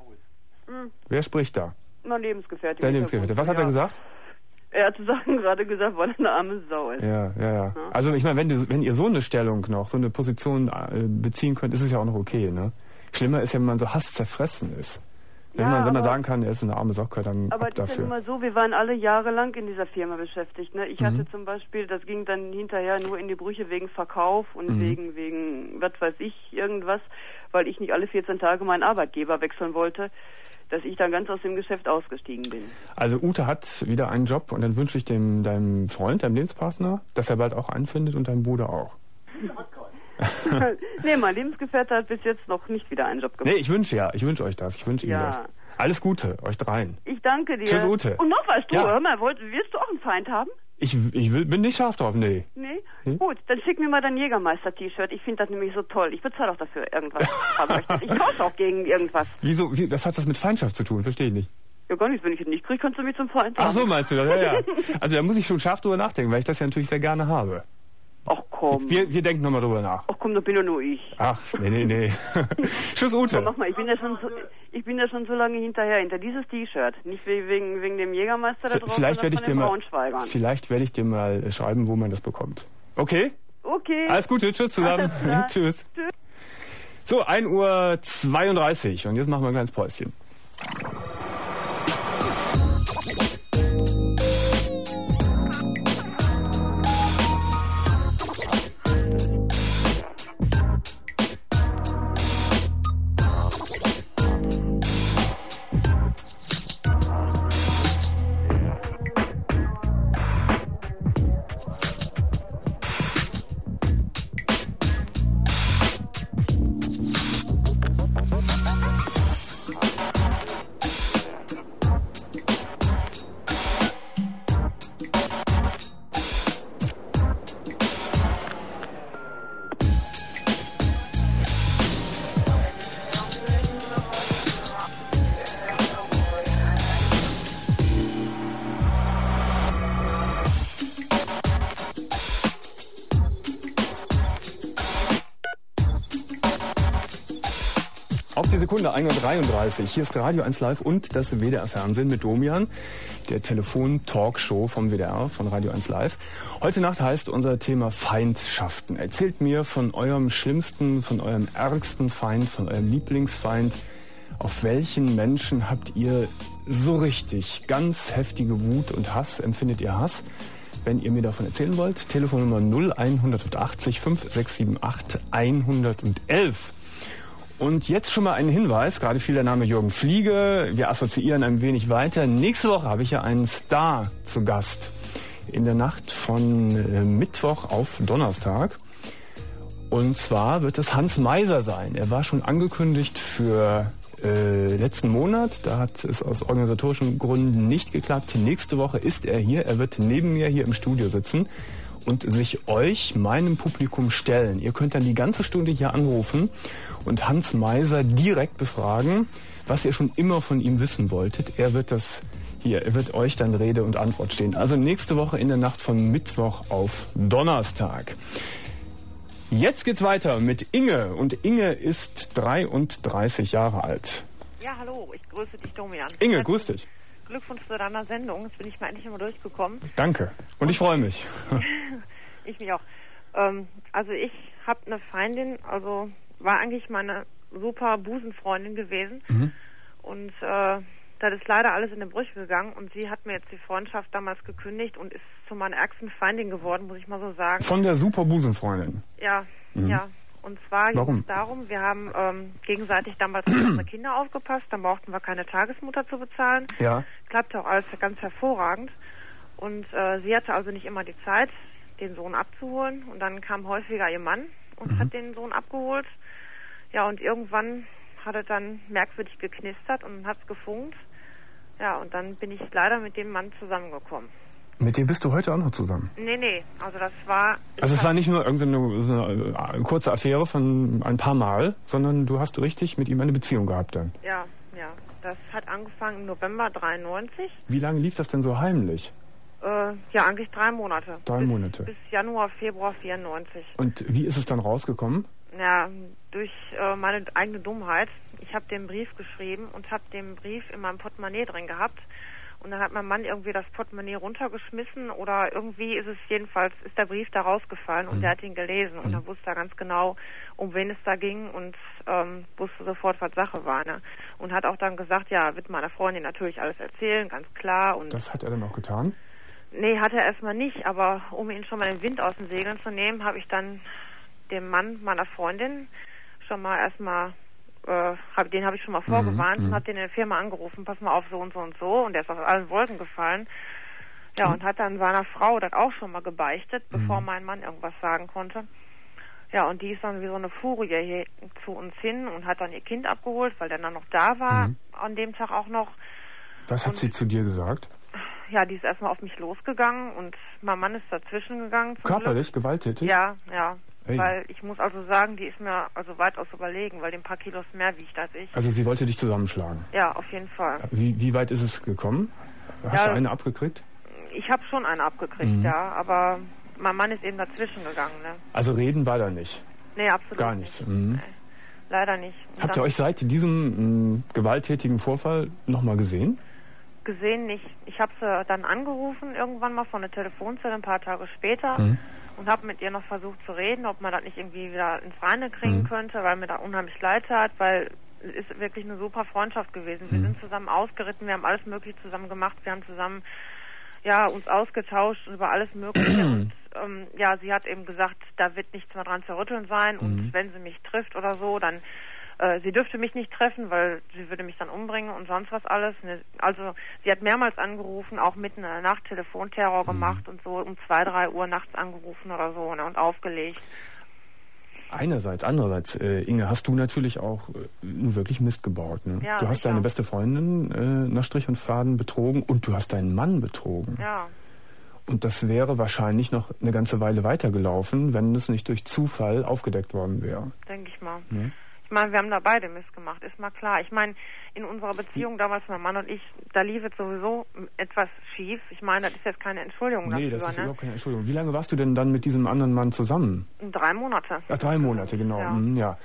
Hm. Wer spricht da? Mein Lebensgefährte. Dein Lebensgefährte. Was hat er ja. gesagt? Er hat Sachen gerade gesagt, weil er eine arme Sau ist. Ja, ja, ja. Also ich meine, wenn, du, wenn ihr so eine Stellung noch, so eine Position äh, beziehen könnt, ist es ja auch noch okay, ne? Schlimmer ist ja, wenn man so hasszerfressen ist. Wenn, ja, man, wenn man aber, sagen kann, er ist eine arme Socke, dann aber ab dafür. Aber es ist ja immer so, wir waren alle jahrelang in dieser Firma beschäftigt. Ne? Ich mhm. hatte zum Beispiel, das ging dann hinterher nur in die Brüche wegen Verkauf und mhm. wegen, wegen, was weiß ich, irgendwas, weil ich nicht alle vierzehn Tage meinen Arbeitgeber wechseln wollte, dass ich dann ganz aus dem Geschäft ausgestiegen bin. Also Ute hat wieder einen Job und dann wünsche ich dem deinem Freund, deinem Lebenspartner, dass er bald auch einen findet und deinem Bruder auch. Nee, mein Lebensgefährte hat bis jetzt noch nicht wieder einen Job gemacht. Nee, ich wünsche ja, ich wünsche euch das. Ich wünsche ja. Ihnen das. Alles Gute, euch dreien. Ich danke dir. Tschüss, Ute. Und noch was, du, ja. hör mal, wollt, willst du auch einen Feind haben? Ich, ich will, bin nicht scharf drauf, nee. Nee? Hm? Gut, dann schick mir mal dein Jägermeister-T-Shirt. Ich finde das nämlich so toll. Ich bezahle auch dafür irgendwas. Ich tausche auch gegen irgendwas. Wieso, wie, was hat das mit Feindschaft zu tun? Verstehe ich nicht. Ja, gar nichts. Wenn ich es nicht kriege, kannst du mich zum Feind haben. Ach so, meinst du das? Ja, ja. Also da muss ich schon scharf drüber nachdenken, weil ich das ja natürlich sehr gerne habe. Ach komm. Wir, wir denken nochmal drüber nach. Ach komm, da bin ja nur ich. Ach, nee, nee, nee. Tschüss, Ute. So, mach mal, ich bin ja schon so, ich bin ja schon so lange hinterher, hinter dieses T-Shirt. Nicht wegen, wegen dem Jägermeister da drauf, vielleicht werde ich dir mal, Braunschweigern. Vielleicht werde ich dir mal schreiben, wo man das bekommt. Okay? Okay. Alles Gute, tschüss zusammen. Tschüss. Tschüss. So, ein Uhr zweiunddreißig und jetzt machen wir ein kleines Päuschen. Sekunde, ein Uhr dreiunddreißig. Hier ist Radio eins Live und das W D R-Fernsehen mit Domian, der Telefon-Talkshow vom W D R, von Radio eins Live. Heute Nacht heißt unser Thema Feindschaften. Erzählt mir von eurem schlimmsten, von eurem ärgsten Feind, von eurem Lieblingsfeind. Auf welchen Menschen habt ihr so richtig ganz heftige Wut und Hass? Empfindet ihr Hass? Wenn ihr mir davon erzählen wollt, Telefonnummer null einhundertachtzig fünf sechs sieben acht hundertelf. Und jetzt schon mal ein Hinweis, gerade fiel der Name Jürgen Fliege, wir assoziieren ein wenig weiter. Nächste Woche habe ich ja einen Star zu Gast in der Nacht von äh, Mittwoch auf Donnerstag. Und zwar wird es Hans Meiser sein. Er war schon angekündigt für äh, letzten Monat, da hat es aus organisatorischen Gründen nicht geklappt. Nächste Woche ist er hier, er wird neben mir hier im Studio sitzen und sich euch, meinem Publikum, stellen. Ihr könnt dann die ganze Stunde hier anrufen und Hans Meiser direkt befragen, was ihr schon immer von ihm wissen wolltet. Er wird das hier, er wird euch dann Rede und Antwort stehen. Also nächste Woche in der Nacht von Mittwoch auf Donnerstag. Jetzt geht's weiter mit Inge. Und Inge ist dreiunddreißig Jahre alt. Ja, hallo, ich grüße dich, Domian. Inge, grüß dich. Glückwunsch zu deiner Sendung. Jetzt bin ich mal endlich mal durchgekommen. Danke. Und ich freue mich. Ich mich auch. Ähm, also ich habe eine Freundin, also war eigentlich meine super Busenfreundin gewesen. Mhm. Und äh, das ist leider alles in die Brüche gegangen. Und sie hat mir jetzt die Freundschaft damals gekündigt und ist zu meiner ärgsten Feindin geworden, muss ich mal so sagen. Von der super Busenfreundin? Ja, mhm. ja. Und zwar ging es darum, wir haben ähm, gegenseitig damals auf unsere Kinder aufgepasst, dann brauchten wir keine Tagesmutter zu bezahlen. Ja. Klappte auch alles ganz hervorragend. Und äh, sie hatte also nicht immer die Zeit, den Sohn abzuholen. Und dann kam häufiger ihr Mann und mhm. hat den Sohn abgeholt. Ja, und irgendwann hat er dann merkwürdig geknistert und hat es gefunkt. Ja, und dann bin ich leider mit dem Mann zusammengekommen. Mit dem bist du heute auch noch zusammen? Nee, nee, also das war... Also es war nicht nur irgendeine so eine kurze Affäre von ein paar Mal, sondern du hast richtig mit ihm eine Beziehung gehabt dann? Ja, ja. Das hat angefangen im November dreiundneunzig. Wie lange lief das denn so heimlich? Äh, ja, eigentlich drei Monate. Drei bis, Monate? Bis Januar, Februar vierundneunzig. Und wie ist es dann rausgekommen? Ja, durch äh, meine eigene Dummheit. Ich habe den Brief geschrieben und habe den Brief in meinem Portemonnaie drin gehabt. Und dann hat mein Mann irgendwie das Portemonnaie runtergeschmissen oder irgendwie ist es jedenfalls, ist der Brief da rausgefallen und mhm. der hat ihn gelesen und mhm. er wusste ganz genau, um wen es da ging und ähm, wusste sofort, was Sache war. Ne? Und hat auch dann gesagt, ja, wird meiner Freundin natürlich alles erzählen, ganz klar. Und das hat er dann auch getan? Nee, hat er erstmal nicht, aber um ihn schon mal den Wind aus den Segeln zu nehmen, habe ich dann dem Mann meiner Freundin schon mal erstmal Äh, hab, den habe ich schon mal vorgewarnt mhm, und habe den in der Firma angerufen, pass mal auf, so und so und so, und der ist aus allen Wolken gefallen. Ja, mhm. und hat dann seiner Frau das auch schon mal gebeichtet, mhm. bevor mein Mann irgendwas sagen konnte. Ja, und die ist dann wie so eine Furie hier zu uns hin und hat dann ihr Kind abgeholt, weil der dann noch da war, mhm. an dem Tag auch noch. Was hat und, sie zu dir gesagt? Ja, die ist erstmal auf mich losgegangen und mein Mann ist dazwischen gegangen. Körperlich, Glück. Gewalttätig? Ja, ja. Hey. Weil ich muss also sagen, die ist mir also weitaus überlegen, weil die ein paar Kilos mehr wiegt als ich. Also sie wollte dich zusammenschlagen? Ja, auf jeden Fall. Wie, wie weit ist es gekommen? Hast ja, du eine abgekriegt? Ich habe schon eine abgekriegt, mhm. ja, aber mein Mann ist eben dazwischen gegangen. Ne? Also reden war da nicht? Nee, absolut Gar nichts? Nicht. Mhm. Nee, leider nicht. Und habt ihr euch seit diesem mh, gewalttätigen Vorfall nochmal gesehen? Gesehen nicht. Ich habe sie dann angerufen, irgendwann mal von der Telefonzelle, ein paar Tage später. Mhm. Und habe mit ihr noch versucht zu reden, ob man das nicht irgendwie wieder ins Reine kriegen mhm. könnte, weil mir da unheimlich leid tat, weil es ist wirklich eine super Freundschaft gewesen. Wir mhm. sind zusammen ausgeritten, wir haben alles Mögliche zusammen gemacht, wir haben zusammen ja uns ausgetauscht über alles Mögliche. und ähm, ja, sie hat eben gesagt, da wird nichts mehr dran zu rütteln sein mhm. und wenn sie mich trifft oder so, dann äh, sie dürfte mich nicht treffen, weil sie würde mich dann umbringen und sonst was alles. Also sie hat mehrmals angerufen, auch mitten in der Nacht Telefonterror mhm. gemacht und so um zwei, drei Uhr nachts angerufen oder so, ne, und aufgelegt. Einerseits, andererseits, äh, Inge, hast du natürlich auch äh, wirklich Mist gebaut. Ne? Ja, du hast deine auch. beste Freundin äh, nach Strich und Faden betrogen und du hast deinen Mann betrogen. Ja. Und das wäre wahrscheinlich noch eine ganze Weile weitergelaufen, wenn es nicht durch Zufall aufgedeckt worden wäre. Denke ich mal. Ne? Ich meine, wir haben da beide Mist gemacht, ist mal klar. Ich meine, in unserer Beziehung damals, mein Mann und ich, da lief es sowieso etwas schief. Ich meine, das ist jetzt keine Entschuldigung dafür. Nee, das ist ne? überhaupt keine Entschuldigung. Wie lange warst du denn dann mit diesem anderen Mann zusammen? Drei Monate. Ach, drei Monate, genau. Ja. Mhm, ja.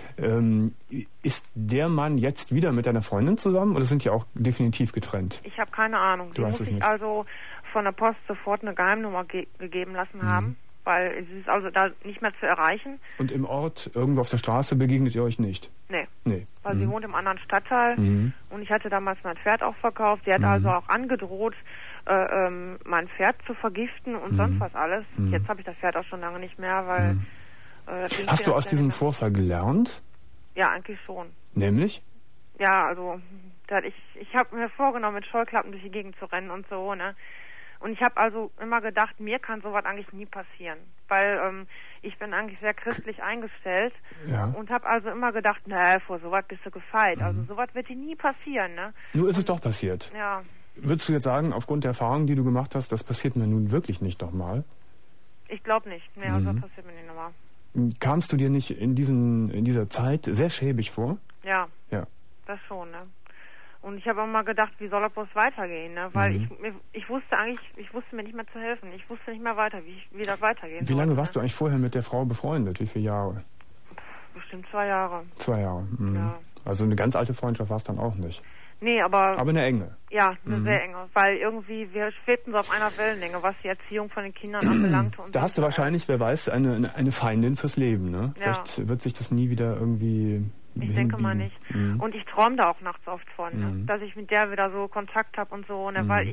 Ähm, ist der Mann jetzt wieder mit deiner Freundin zusammen oder sind die auch definitiv getrennt? Ich habe keine Ahnung. Du Die weißt muss es ich nicht. also von der Post sofort eine Geheimnummer ge gegeben lassen mhm. haben, weil sie ist also da nicht mehr zu erreichen. Und im Ort, irgendwo auf der Straße, begegnet ihr euch nicht? Nee. Nee. Weil mhm. sie wohnt im anderen Stadtteil mhm. und ich hatte damals mein Pferd auch verkauft. Sie hat mhm. also auch angedroht, äh, ähm, mein Pferd zu vergiften und mhm. sonst was alles. Mhm. Jetzt habe ich das Pferd auch schon lange nicht mehr, weil... Mhm. Äh, Hast du aus diesem Vorfall gelernt? Ja, eigentlich schon. Nämlich? Ja, also ich, ich habe mir vorgenommen, mit Scheuklappen durch die Gegend zu rennen und so, ne? Und ich habe also immer gedacht, mir kann sowas eigentlich nie passieren, weil ähm, ich bin eigentlich sehr christlich eingestellt ja. und habe also immer gedacht, na, vor sowas bist du gefeit, mhm. also sowas wird dir nie passieren, ne? Nur ist und, es doch passiert. Ja. Würdest du jetzt sagen, aufgrund der Erfahrungen, die du gemacht hast, das passiert mir nun wirklich nicht nochmal? Ich glaube nicht, ne, also mhm. das passiert mir nicht nochmal. Kamst du dir nicht in, diesen, in dieser Zeit sehr schäbig vor? Ja, ja. das schon, ne? Und ich habe auch mal gedacht, wie soll das bloß weitergehen, ne? Weil mhm. ich, ich wusste eigentlich, ich wusste mir nicht mehr zu helfen. Ich wusste nicht mehr weiter, wie, ich, wie das weitergehen Wie lange sollte, warst ne? du eigentlich vorher mit der Frau befreundet? Wie viele Jahre? Bestimmt zwei Jahre. Zwei Jahre, mhm. Ja. Also eine ganz alte Freundschaft war es dann auch nicht? Nee, aber... Aber eine enge? Ja, eine mhm. sehr enge. Weil irgendwie, wir schwebten so auf einer Wellenlänge, was die Erziehung von den Kindern anbelangte. Und da hast du wahrscheinlich, wer weiß, eine, eine Feindin fürs Leben, ne? Ja. Vielleicht wird sich das nie wieder irgendwie... Ich denke mal nicht. Mhm. Und ich träume da auch nachts oft von, ne? Mhm. Dass ich mit der wieder so Kontakt habe und so, ne? Mhm. Weil ich...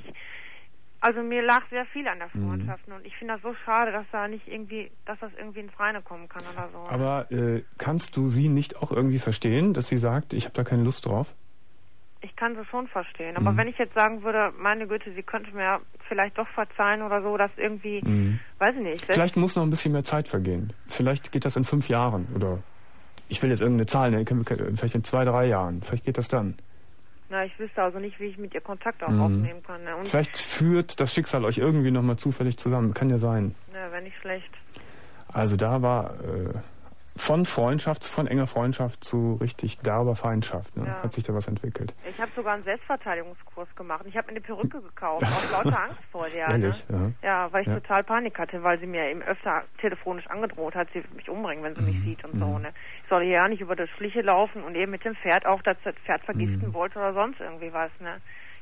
Also mir lag sehr viel an der Freundschaft, ne? Und ich finde das so schade, dass da nicht irgendwie, dass das irgendwie ins Reine kommen kann oder so. Aber äh, kannst du sie nicht auch irgendwie verstehen, dass sie sagt, ich habe da keine Lust drauf? Ich kann sie schon verstehen, aber mhm. wenn ich jetzt sagen würde, meine Güte, sie könnte mir vielleicht doch verzeihen oder so, dass irgendwie, mhm. weiß ich nicht. Vielleicht muss noch ein bisschen mehr Zeit vergehen. Vielleicht geht das in fünf Jahren oder ich will jetzt irgendeine Zahl nennen, vielleicht in zwei, drei Jahren. Vielleicht geht das dann. Na, ich wüsste also nicht, wie ich mit ihr Kontakt auch mhm. aufnehmen kann. Ne? Und vielleicht führt das Schicksal euch irgendwie nochmal zufällig zusammen. Kann ja sein. Ja, wäre nicht schlecht. Also da war äh, von Freundschaft, von enger Freundschaft zu richtig derber Feindschaft. Ne? Ja. Hat sich da was entwickelt. Ich habe sogar einen Selbstverteidigungskurs gemacht. Ich habe mir eine Perücke gekauft, aus lauter Angst vor der. Ehrlich? Ne? Ja. ja, weil ich ja. total Panik hatte, weil sie mir eben öfter telefonisch angedroht hat, sie wird mich umbringen, wenn sie mhm. mich sieht und mhm. so. Ne? Ich soll hier ja nicht über das Schliche laufen und eben mit dem Pferd auch, dass das Pferd vergiften mhm. wollte oder sonst irgendwie was. Ne?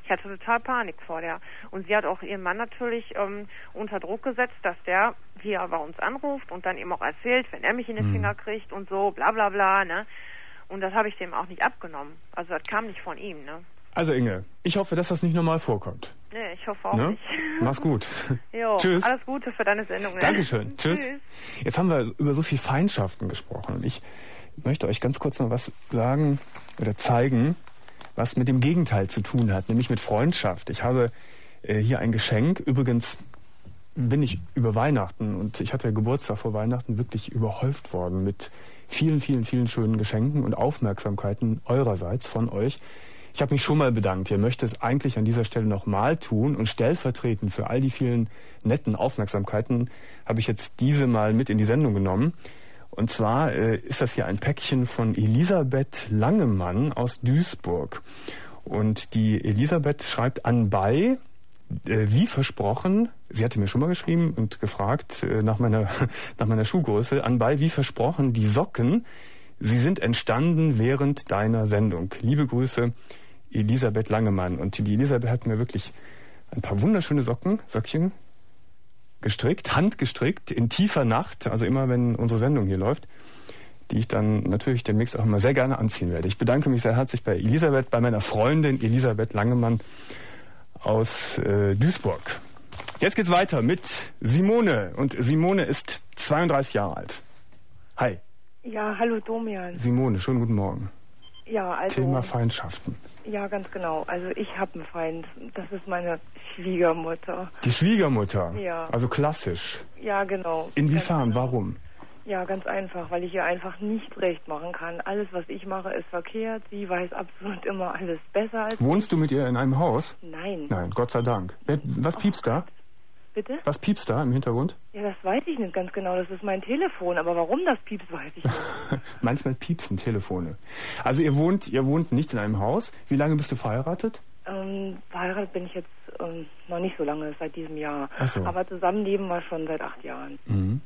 Ich hatte total Panik vor der. Und sie hat auch ihren Mann natürlich ähm, unter Druck gesetzt, dass der hier bei uns anruft und dann ihm auch erzählt, wenn er mich in den mhm. Finger kriegt und so, bla bla bla, ne? Und das habe ich dem auch nicht abgenommen. Also das kam nicht von ihm, ne? Also Inge, ich hoffe, dass das nicht normal vorkommt. Nee, ich hoffe auch ne? nicht. Mach's gut. Jo, tschüss. Alles Gute für deine Sendung. Ne? Dankeschön. Tschüss. Tschüss. Jetzt haben wir über so viel Feindschaften gesprochen und ich möchte euch ganz kurz mal was sagen oder zeigen, was mit dem Gegenteil zu tun hat, nämlich mit Freundschaft. Ich habe äh, hier ein Geschenk. Übrigens bin ich über Weihnachten und ich hatte Geburtstag vor Weihnachten wirklich überhäuft worden mit vielen, vielen, vielen schönen Geschenken und Aufmerksamkeiten eurerseits von euch. Ich habe mich schon mal bedankt. Ihr möchtet es eigentlich an dieser Stelle nochmal tun und stellvertretend für all die vielen netten Aufmerksamkeiten habe ich jetzt diese mal mit in die Sendung genommen. Und zwar äh, ist das hier ein Päckchen von Elisabeth Langemann aus Duisburg. Und die Elisabeth schreibt anbei, äh, wie versprochen, sie hatte mir schon mal geschrieben und gefragt äh, nach meiner nach meiner Schuhgröße, anbei, wie versprochen, die Socken, sie sind entstanden während deiner Sendung. Liebe Grüße, Elisabeth Langemann. Und die Elisabeth hat mir wirklich ein paar wunderschöne Socken, Söckchen, gestrickt, handgestrickt, in tiefer Nacht, also immer wenn unsere Sendung hier läuft, die ich dann natürlich demnächst auch immer sehr gerne anziehen werde. Ich bedanke mich sehr herzlich bei Elisabeth, bei meiner Freundin Elisabeth Langemann aus äh, Duisburg. Jetzt geht's weiter mit Simone. Und Simone ist zweiunddreißig Jahre alt. Hi. Ja, hallo Domian. Simone, schönen guten Morgen. Ja, also... Thema Feindschaften. Ja, ganz genau. Also ich habe einen Feind. Das ist meine Schwiegermutter. Die Schwiegermutter? Ja. Also klassisch? Ja, genau. Inwiefern? Genau. Warum? Ja, ganz einfach, weil ich ihr einfach nicht recht machen kann. Alles, was ich mache, ist verkehrt. Sie weiß absolut immer alles besser als Wohnst ich. du mit ihr in einem Haus? Nein. Nein, Gott sei Dank. Was piepst oh, da? Bitte? Was piepst da im Hintergrund? Ja, das weiß ich nicht ganz genau. Das ist mein Telefon. Aber warum das piepst, weiß ich nicht. Manchmal piepsen Telefone. Also ihr wohnt, ihr wohnt nicht in einem Haus. Wie lange bist du verheiratet? Ähm, verheiratet bin ich jetzt ähm, noch nicht so lange, seit diesem Jahr. Ach so. Aber zusammenleben wir schon seit acht Jahren. Mhm.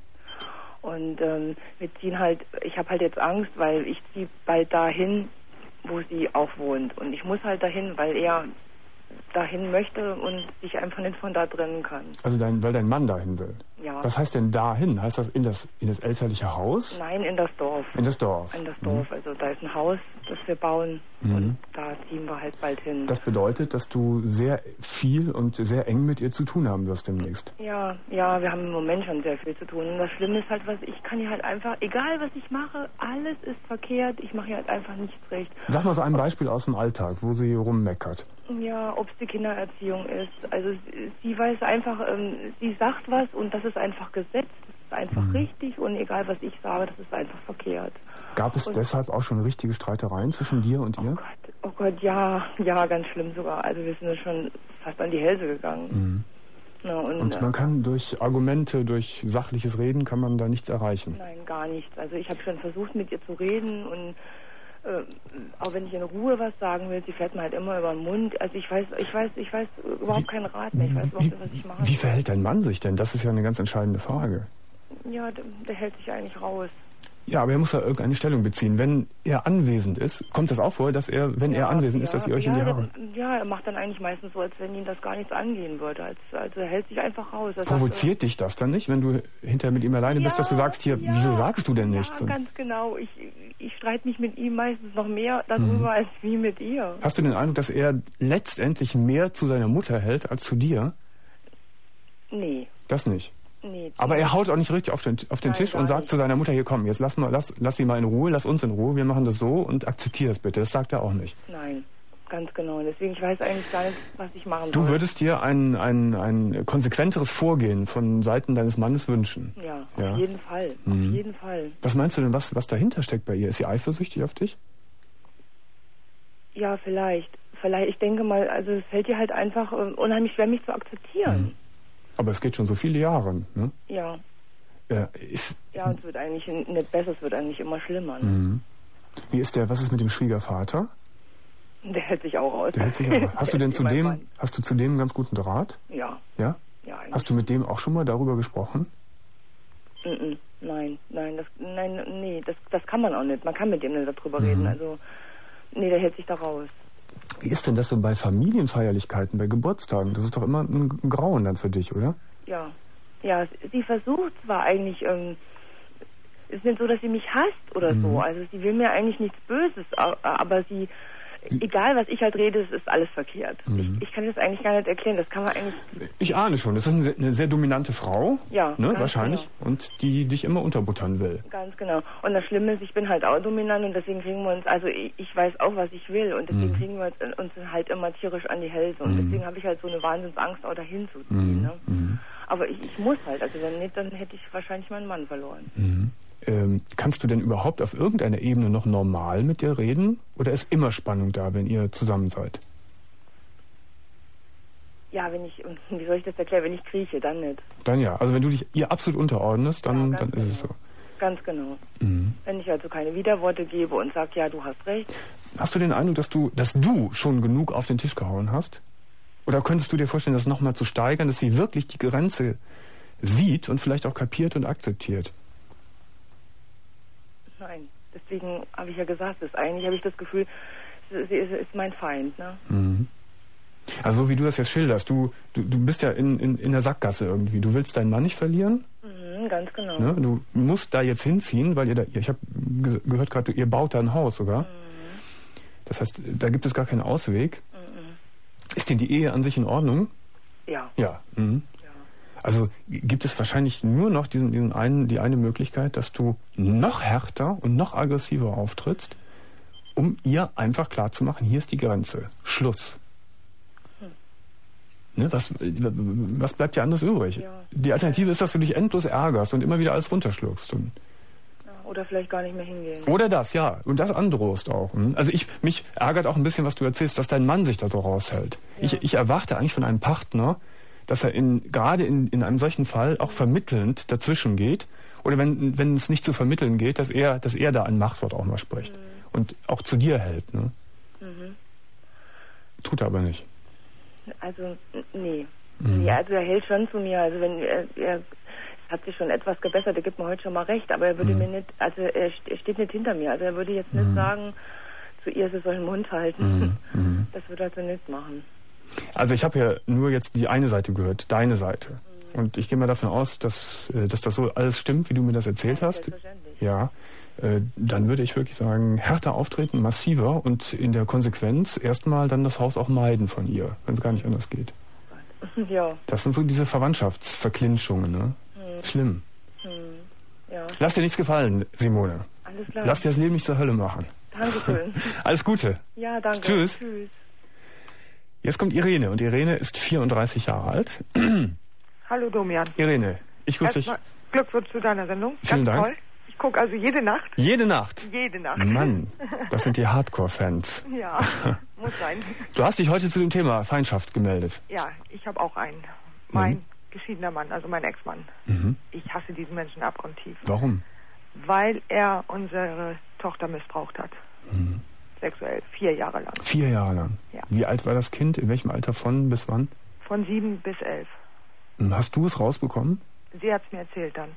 Und ähm, wir ziehen halt, ich habe halt jetzt Angst, weil ich ziehe bald dahin, wo sie auch wohnt. Und ich muss halt dahin, weil er dahin möchte und sich einfach nicht von da trennen kann. Also dein, weil dein Mann dahin will? Ja. Was heißt denn dahin? Heißt das in das, in das elterliche Haus? Nein, in das Dorf. In das Dorf? In das Dorf. Mhm. Also da ist ein Haus, das wir bauen mhm. und da ziehen wir halt bald hin. Das bedeutet, dass du sehr viel und sehr eng mit ihr zu tun haben wirst demnächst? Ja, ja, wir haben im Moment schon sehr viel zu tun. Und das Schlimme ist halt, was ich kann hier halt einfach, egal was ich mache, alles ist verkehrt. Ich mache hier halt einfach nichts recht. Sag mal so ein Beispiel aus dem Alltag, wo sie rummeckert. Ja, ob es die Kindererziehung ist. Also sie weiß einfach, ähm, sie sagt was und das ist einfach Gesetz, das ist einfach mhm. richtig und egal was ich sage, das ist einfach verkehrt. Gab es und deshalb auch schon richtige Streitereien zwischen dir und ihr? Oh Gott, oh Gott, ja, ja, ganz schlimm sogar. Also wir sind schon fast an die Hälse gegangen. Mhm. Ja, und, und man kann durch Argumente, durch sachliches Reden, kann man da nichts erreichen? Nein, gar nichts. Also ich habe schon versucht, mit ihr zu reden und Äh, auch wenn ich in Ruhe was sagen will, sie fährt mir halt immer über den Mund. Also ich weiß, ich weiß, ich weiß überhaupt wie, keinen Rat mehr. Ich weiß überhaupt nicht, was ich machen Wie verhält dein Mann sich denn? Das ist ja eine ganz entscheidende Frage. Ja, der, der hält sich eigentlich raus. Ja, aber er muss ja irgendeine Stellung beziehen. Wenn er anwesend ist, kommt das auch vor, dass er, wenn ja, er anwesend ja, ist, dass ihr euch ja, in die Haare... Der, ja, er macht dann eigentlich meistens so, als wenn ihn das gar nichts angehen würde. Als, also er hält sich einfach raus. Er Provoziert sagt, dich das dann nicht, wenn du hinterher mit ihm alleine ja, bist, dass du sagst, hier, ja, wieso sagst du denn nichts? Ja, ganz genau. Ich, ich streite mich mit ihm meistens noch mehr darüber, mhm. als wie mit ihr. Hast du den Eindruck, dass er letztendlich mehr zu seiner Mutter hält als zu dir? Nee. Das nicht? Nee, aber er haut auch nicht richtig auf den, auf den Nein, Tisch und sagt nicht. zu seiner Mutter, hier komm, jetzt lass, mal, lass, lass sie mal in Ruhe, lass uns in Ruhe, wir machen das so und akzeptier das bitte. Das sagt er auch nicht. Nein, ganz genau. Deswegen, ich weiß eigentlich gar nicht, was ich machen soll. Du würdest dir ein, ein, ein konsequenteres Vorgehen von Seiten deines Mannes wünschen? Ja, ja? auf jeden Fall. Mhm. Auf jeden Fall. Was meinst du denn, was, was dahinter steckt bei ihr? Ist sie eifersüchtig auf dich? Ja, vielleicht. Vielleicht, ich denke mal, also es fällt ihr halt einfach äh, unheimlich schwer, mich zu akzeptieren. Mhm. Aber es geht schon so viele Jahre, ne? Ja. Ja, ist, ja, und es wird eigentlich nicht besser, es wird eigentlich immer schlimmer. Ne? Mhm. Wie ist der, was ist mit dem Schwiegervater? Der hält sich auch aus. Der hält sich auch aus. Hast du denn zu dem, hast du zu dem einen ganz guten Draht? Ja. Ja? Ja, eigentlich. Hast du mit dem auch schon mal darüber gesprochen? Mm-mm. Nein, nein, das, nein, nee, das, das kann man auch nicht. Man kann mit dem nicht darüber mhm. reden. Also, nee, der hält sich da raus. Wie ist denn das so bei Familienfeierlichkeiten, bei Geburtstagen? Das ist doch immer ein Grauen dann für dich, oder? Ja, ja, sie versucht zwar eigentlich, ähm, es ist nicht so, dass sie mich hasst oder mhm. so, also sie will mir eigentlich nichts Böses, aber sie, egal was ich halt rede, es ist alles verkehrt. Mhm. Ich, ich kann das eigentlich gar nicht erklären, das kann man eigentlich... Ich ahne schon, das ist eine, eine sehr dominante Frau, ja, ne, wahrscheinlich, genau. Und die dich immer unterbuttern will. Ganz genau. Und das Schlimme ist, ich bin halt auch dominant und deswegen kriegen wir uns, also ich, ich weiß auch, was ich will und deswegen mhm. kriegen wir uns, uns halt immer tierisch an die Hälse und mhm. deswegen habe ich halt so eine Wahnsinnsangst, auch dahin zu ziehen. Mhm. Ne? Mhm. Aber ich, ich muss halt, also wenn nicht, dann hätte ich wahrscheinlich meinen Mann verloren. Mhm. Ähm, kannst du denn überhaupt auf irgendeiner Ebene noch normal mit dir reden? Oder ist immer Spannung da, wenn ihr zusammen seid? Ja, wenn ich, wie soll ich das erklären, wenn ich krieche, dann nicht. Dann ja, also wenn du dich ihr absolut unterordnest, dann, ja, dann genau. ist es so. Ganz genau. Mhm. Wenn ich also keine Widerworte gebe und sage, ja, du hast recht. Hast du den Eindruck, dass du, dass du schon genug auf den Tisch gehauen hast? Oder könntest du dir vorstellen, das nochmal zu steigern, dass sie wirklich die Grenze sieht und vielleicht auch kapiert und akzeptiert? Nein, deswegen habe ich ja gesagt, das eigentlich habe ich das Gefühl, sie ist, ist mein Feind. Ne? Mhm. Also so wie du das jetzt schilderst, du, du, du bist ja in, in, in der Sackgasse irgendwie. Du willst deinen Mann nicht verlieren. Mhm, ganz genau. Ne? Du musst da jetzt hinziehen, weil ihr da, ich habe gehört gerade, ihr baut da ein Haus sogar. Mhm. Das heißt, da gibt es gar keinen Ausweg. Mhm. Ist denn die Ehe an sich in Ordnung? Ja. Ja. Mhm. Also gibt es wahrscheinlich nur noch diesen, diesen einen, die eine Möglichkeit, dass du noch härter und noch aggressiver auftrittst, um ihr einfach klarzumachen, hier ist die Grenze. Schluss. Hm. Ne, was, was bleibt dir anderes übrig? Ja. Die Alternative ist, dass du dich endlos ärgerst und immer wieder alles runterschluckst. Und ja, oder vielleicht gar nicht mehr hingehen. Oder das, ja. Und das androhst auch. Also ich, mich ärgert auch ein bisschen, was du erzählst, dass dein Mann sich da so raushält. Ja. Ich, ich erwarte eigentlich von einem Partner, dass er in, gerade in, in einem solchen Fall auch vermittelnd dazwischen geht. Oder wenn, wenn es nicht zu vermitteln geht, dass er, dass er da ein Machtwort auch mal spricht. Mhm. Und auch zu dir hält. Ne? Mhm. Tut er aber nicht. Also, nee. Mhm. Ja, also er hält schon zu mir. Also wenn er, er hat sich schon etwas gebessert, er gibt mir heute schon mal recht, aber er würde mhm. mir nicht, also er, er steht nicht hinter mir. Also er würde jetzt nicht mhm. sagen, zu ihr, sie soll den Mund halten. Mhm. Das würde er so nicht machen. Also ich habe ja nur jetzt die eine Seite gehört, deine Seite. Mhm. Und ich gehe mal davon aus, dass, dass das so alles stimmt, wie du mir das erzählt ja, hast. Ja, äh, dann würde ich wirklich sagen, härter auftreten, massiver und in der Konsequenz erstmal dann das Haus auch meiden von ihr, wenn es gar nicht anders geht. Ja. Das sind so diese Verwandtschaftsverklinschungen, ne? Mhm. Schlimm. Mhm. Ja. Lass dir nichts gefallen, Simone. Alles klar. Lass dir das Leben nicht zur Hölle machen. Dankeschön. Alles Gute. Ja, danke. Tschüss. Tschüss. Jetzt kommt Irene und Irene ist vierunddreißig Jahre alt. Hallo Domian. Irene, ich grüße dich. Glückwunsch zu deiner Sendung. Vielen Ganz Dank. Toll. Ich gucke also jede Nacht. Jede Nacht? Jede Nacht. Mann, das sind die Hardcore-Fans. Ja, muss sein. Du hast dich heute zu dem Thema Feindschaft gemeldet. Ja, ich habe auch einen. Mein mhm. geschiedener Mann, also mein Ex-Mann. Mhm. Ich hasse diesen Menschen abgrundtief. Warum? Weil er unsere Tochter missbraucht hat. Mhm. Sexuell, vier Jahre lang. Vier Jahre lang? Ja. Wie alt war das Kind? In welchem Alter von bis wann? Von sieben bis elf. Hast du es rausbekommen? Sie hat es mir erzählt dann.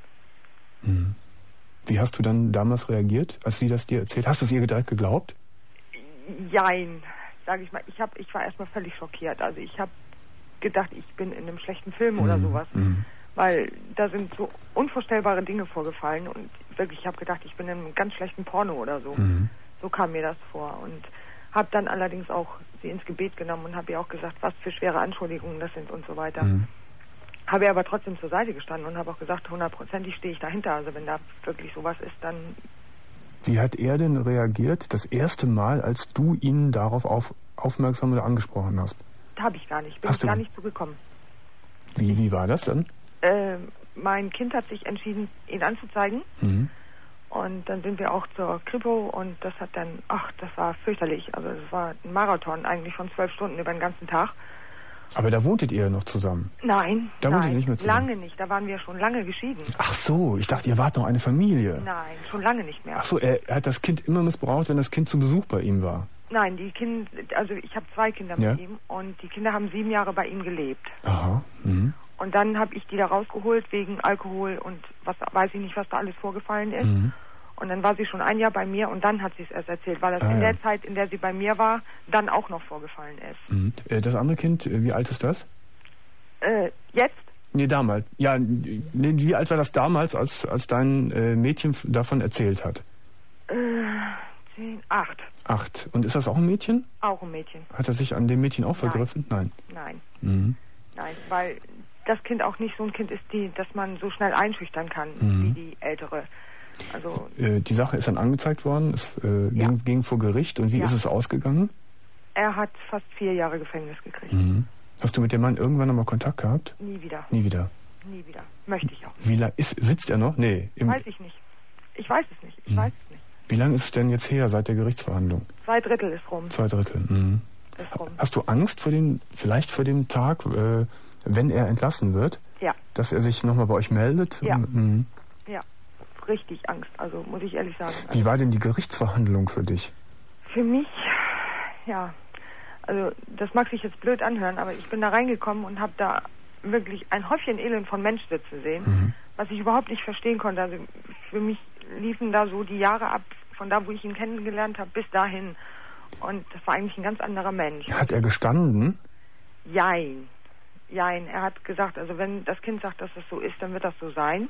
Hm. Wie hast du dann damals reagiert, als sie das dir erzählt? Hast du es ihr direkt geglaubt? Jein, sage ich mal. Ich, hab, ich war erstmal völlig schockiert. Also ich habe gedacht, ich bin in einem schlechten Film hm. oder sowas. Hm. Weil da sind so unvorstellbare Dinge vorgefallen. Und wirklich, ich habe gedacht, ich bin in einem ganz schlechten Porno oder so. Hm. So kam mir das vor und habe dann allerdings auch sie ins Gebet genommen und habe ihr auch gesagt, was für schwere Anschuldigungen das sind und so weiter. Mhm. Habe ihr aber trotzdem zur Seite gestanden und habe auch gesagt, hundertprozentig stehe ich dahinter. Also wenn da wirklich sowas ist, dann... Wie hat er denn reagiert das erste Mal, als du ihn darauf auf, aufmerksam oder angesprochen hast? Habe ich gar nicht. Bin hast ich du? gar nicht zugekommen. Wie, wie war das dann? Äh, mein Kind hat sich entschieden, ihn anzuzeigen. Mhm. Und dann sind wir auch zur Kripo und das hat dann, ach, das war fürchterlich. Also das war ein Marathon eigentlich von zwölf Stunden über den ganzen Tag. Aber da wohntet ihr noch zusammen? Nein, da nein, wohntet ihr nicht mehr zusammen? Lange nicht. Da waren wir schon lange geschieden. Ach so, ich dachte, ihr wart noch eine Familie. Nein, schon lange nicht mehr. Ach so, er, er hat das Kind immer missbraucht, wenn das Kind zu Besuch bei ihm war? Nein, die Kinder, also ich habe zwei Kinder mit ja. ihm und die Kinder haben sieben Jahre bei ihm gelebt. Aha. Mhm. Und dann habe ich die da rausgeholt wegen Alkohol und was weiß ich nicht, was da alles vorgefallen ist. Mhm. Und dann war sie schon ein Jahr bei mir und dann hat sie es erst erzählt, weil das ah, in der ja. Zeit, in der sie bei mir war, dann auch noch vorgefallen ist. Mhm. Das andere Kind, wie alt ist das? Äh, jetzt? Nee, damals. Ja, nee, wie alt war das damals, als, als dein äh, Mädchen davon erzählt hat? Äh, zehn, acht. Acht. Und ist das auch ein Mädchen? Auch ein Mädchen. Hat er sich an dem Mädchen auch vergriffen? Nein. Nein. Nein. Mhm. Nein, weil das Kind auch nicht so ein Kind ist, die, dass man so schnell einschüchtern kann, mhm. wie die ältere. Also äh, die Sache ist dann angezeigt worden, es äh, ja. ging, ging vor Gericht. Und wie ja. ist es ausgegangen? Er hat fast vier Jahre Gefängnis gekriegt. Mhm. Hast du mit dem Mann irgendwann nochmal Kontakt gehabt? Nie wieder. Nie wieder? Nie wieder. Möchte ich auch. Wie lange ist, sitzt er noch? Nee. Im weiß ich nicht. Ich weiß es nicht. Ich mhm. weiß es nicht. Wie lange ist es denn jetzt her seit der Gerichtsverhandlung? Zwei Drittel ist rum. Zwei Drittel. Mhm. Ist rum. Hast du Angst vor dem, vielleicht vor dem Tag, äh, wenn er entlassen wird? Ja. Dass er sich nochmal bei euch meldet? Ja. Mhm. Ja. Richtig Angst. Also muss ich ehrlich sagen. Wie war denn die Gerichtsverhandlung für dich? Für mich, ja. Also das mag sich jetzt blöd anhören, aber ich bin da reingekommen und habe da wirklich ein Häufchen Elend von Mensch sitzen sehen, mhm. was ich überhaupt nicht verstehen konnte. Also für mich liefen da so die Jahre ab, von da, wo ich ihn kennengelernt habe, bis dahin. Und das war eigentlich ein ganz anderer Mensch. Hat er gestanden? Jein. Jein. Er hat gesagt, also wenn das Kind sagt, dass das so ist, dann wird das so sein.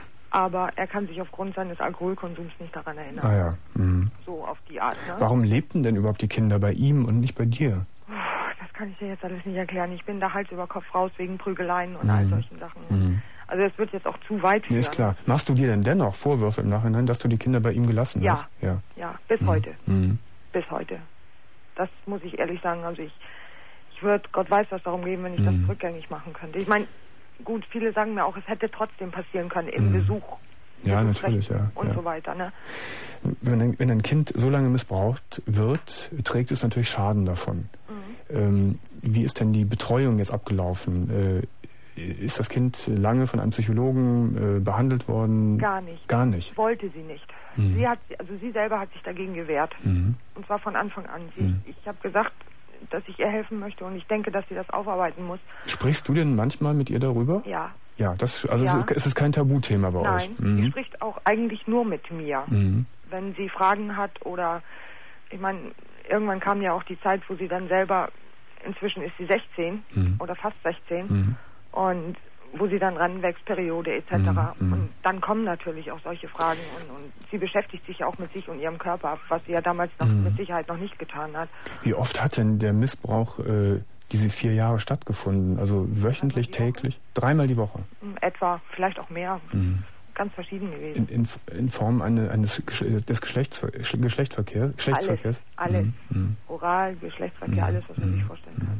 Aber er kann sich aufgrund seines Alkoholkonsums nicht daran erinnern. Ah ja. Mhm. So auf die Art. Ne? Warum lebten denn überhaupt die Kinder bei ihm und nicht bei dir? Das kann ich dir jetzt alles nicht erklären. Ich bin da Hals über Kopf raus wegen Prügeleien und mhm. all solchen Sachen. Mhm. Also es wird jetzt auch zu weit führen. Nee, ist klar. Machst du dir denn dennoch Vorwürfe im Nachhinein, dass du die Kinder bei ihm gelassen ja. hast? Ja. Ja, bis mhm. heute. Mhm. Bis heute. Das muss ich ehrlich sagen. Also ich, ich würde, Gott weiß, was darum geben, wenn ich mhm. das rückgängig machen könnte. Ich meine, gut, viele sagen mir auch, es hätte trotzdem passieren können im mhm. Besuch. Ja, natürlich, ja. Und ja. so weiter, ne? Wenn ein, wenn ein Kind so lange missbraucht wird, trägt es natürlich Schaden davon. Mhm. Ähm, wie ist denn die Betreuung jetzt abgelaufen? Äh, ist das Kind lange von einem Psychologen äh, behandelt worden? Gar nicht. Gar nicht? Wollte sie nicht. Mhm. Sie hat, also sie selber hat sich dagegen gewehrt. Mhm. Und zwar von Anfang an. Sie, mhm. Ich habe gesagt, dass ich ihr helfen möchte und ich denke, dass sie das aufarbeiten muss. Sprichst du denn manchmal mit ihr darüber? Ja. Ja, das, also ja. Es, ist, es ist kein Tabuthema bei Nein, euch. Nein, mhm. sie spricht auch eigentlich nur mit mir. Mhm. Wenn sie Fragen hat oder, ich meine, irgendwann kam ja auch die Zeit, wo sie dann selber, inzwischen ist sie sechzehn mhm. oder fast sechzehn mhm. und wo sie dann ranwächst, Periode et cetera. Mhm. Und dann kommen natürlich auch solche Fragen und, und sie beschäftigt sich ja auch mit sich und ihrem Körper, was sie ja damals noch mhm. mit Sicherheit noch nicht getan hat. Wie oft hat denn der Missbrauch äh, diese vier Jahre stattgefunden? Also wöchentlich, täglich? Dreimal die Woche? Etwa, vielleicht auch mehr. Mhm. Ganz verschieden gewesen. In, in, in Form eine, eines des Geschlechtsver Geschlechtsverkehrs? Geschlechtsverkehrs? Alles, alles. Mhm. Oral, Geschlechtsverkehr, mhm. alles, was man sich vorstellen kann.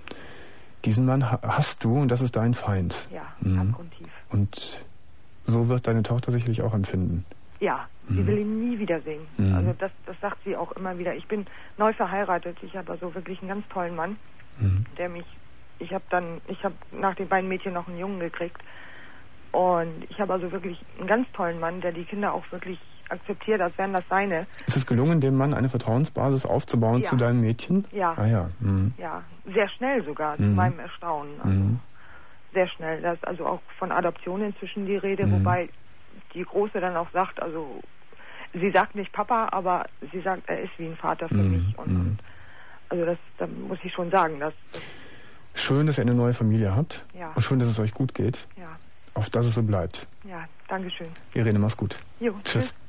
Diesen Mann hast du und das ist dein Feind. Ja, mhm. abgrundtief. Und so wird deine Tochter sicherlich auch empfinden. Ja, sie mhm. will ihn nie wiedersehen. Mhm. Also das, das sagt sie auch immer wieder. Ich bin neu verheiratet. Ich habe also wirklich einen ganz tollen Mann, mhm. der mich, ich habe dann, ich habe nach den beiden Mädchen noch einen Jungen gekriegt. Und ich habe also wirklich einen ganz tollen Mann, der die Kinder auch wirklich akzeptiert, als wären das seine. Ist es gelungen, dem Mann eine Vertrauensbasis aufzubauen ja. zu deinem Mädchen? Ja. Ah ja. Mhm. Ja, sehr schnell sogar, mhm. zu meinem Erstaunen. Also mhm. sehr schnell. Da ist also auch von Adoption inzwischen die Rede, mhm. wobei die Große dann auch sagt, also sie sagt nicht Papa, aber sie sagt, er ist wie ein Vater für mhm. mich. Und, mhm. und also das, da muss ich schon sagen, dass, dass schön, dass ihr eine neue Familie habt. Ja. Und schön, dass es euch gut geht. Ja. Auf dass es so bleibt. Ja, danke schön. Irene, mach's gut. Jo, tschüss. tschüss.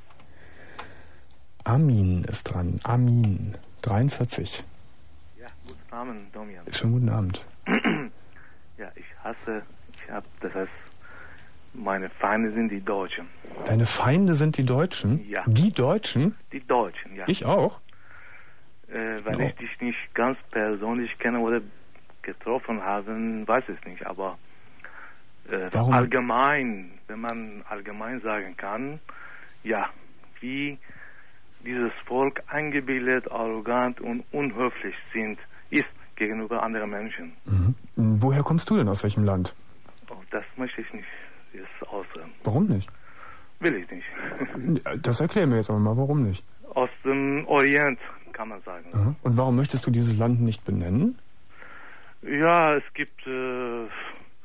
Armin ist dran. Armin, dreiundvierzig. Ja, guten Abend, Domian. Schönen guten Abend. Ja, ich hasse, ich habe, das heißt, meine Feinde sind die Deutschen. Deine Feinde sind die Deutschen? Ja. Die Deutschen? Die Deutschen, ja. Ich auch? Äh, weil no. ich dich nicht ganz persönlich kenne oder getroffen habe, weiß ich nicht, aber äh, Warum? allgemein, wenn man allgemein sagen kann, ja, wie dieses Volk eingebildet, arrogant und unhöflich sind, ist gegenüber anderen Menschen. Mhm. Woher kommst du denn, aus welchem Land? Oh, das möchte ich nicht jetzt aussagen. Warum nicht? Will ich nicht. Das erklär mir jetzt aber mal, warum nicht? Aus dem Orient, kann man sagen. Aha. Und warum möchtest du dieses Land nicht benennen? Ja, es gibt äh,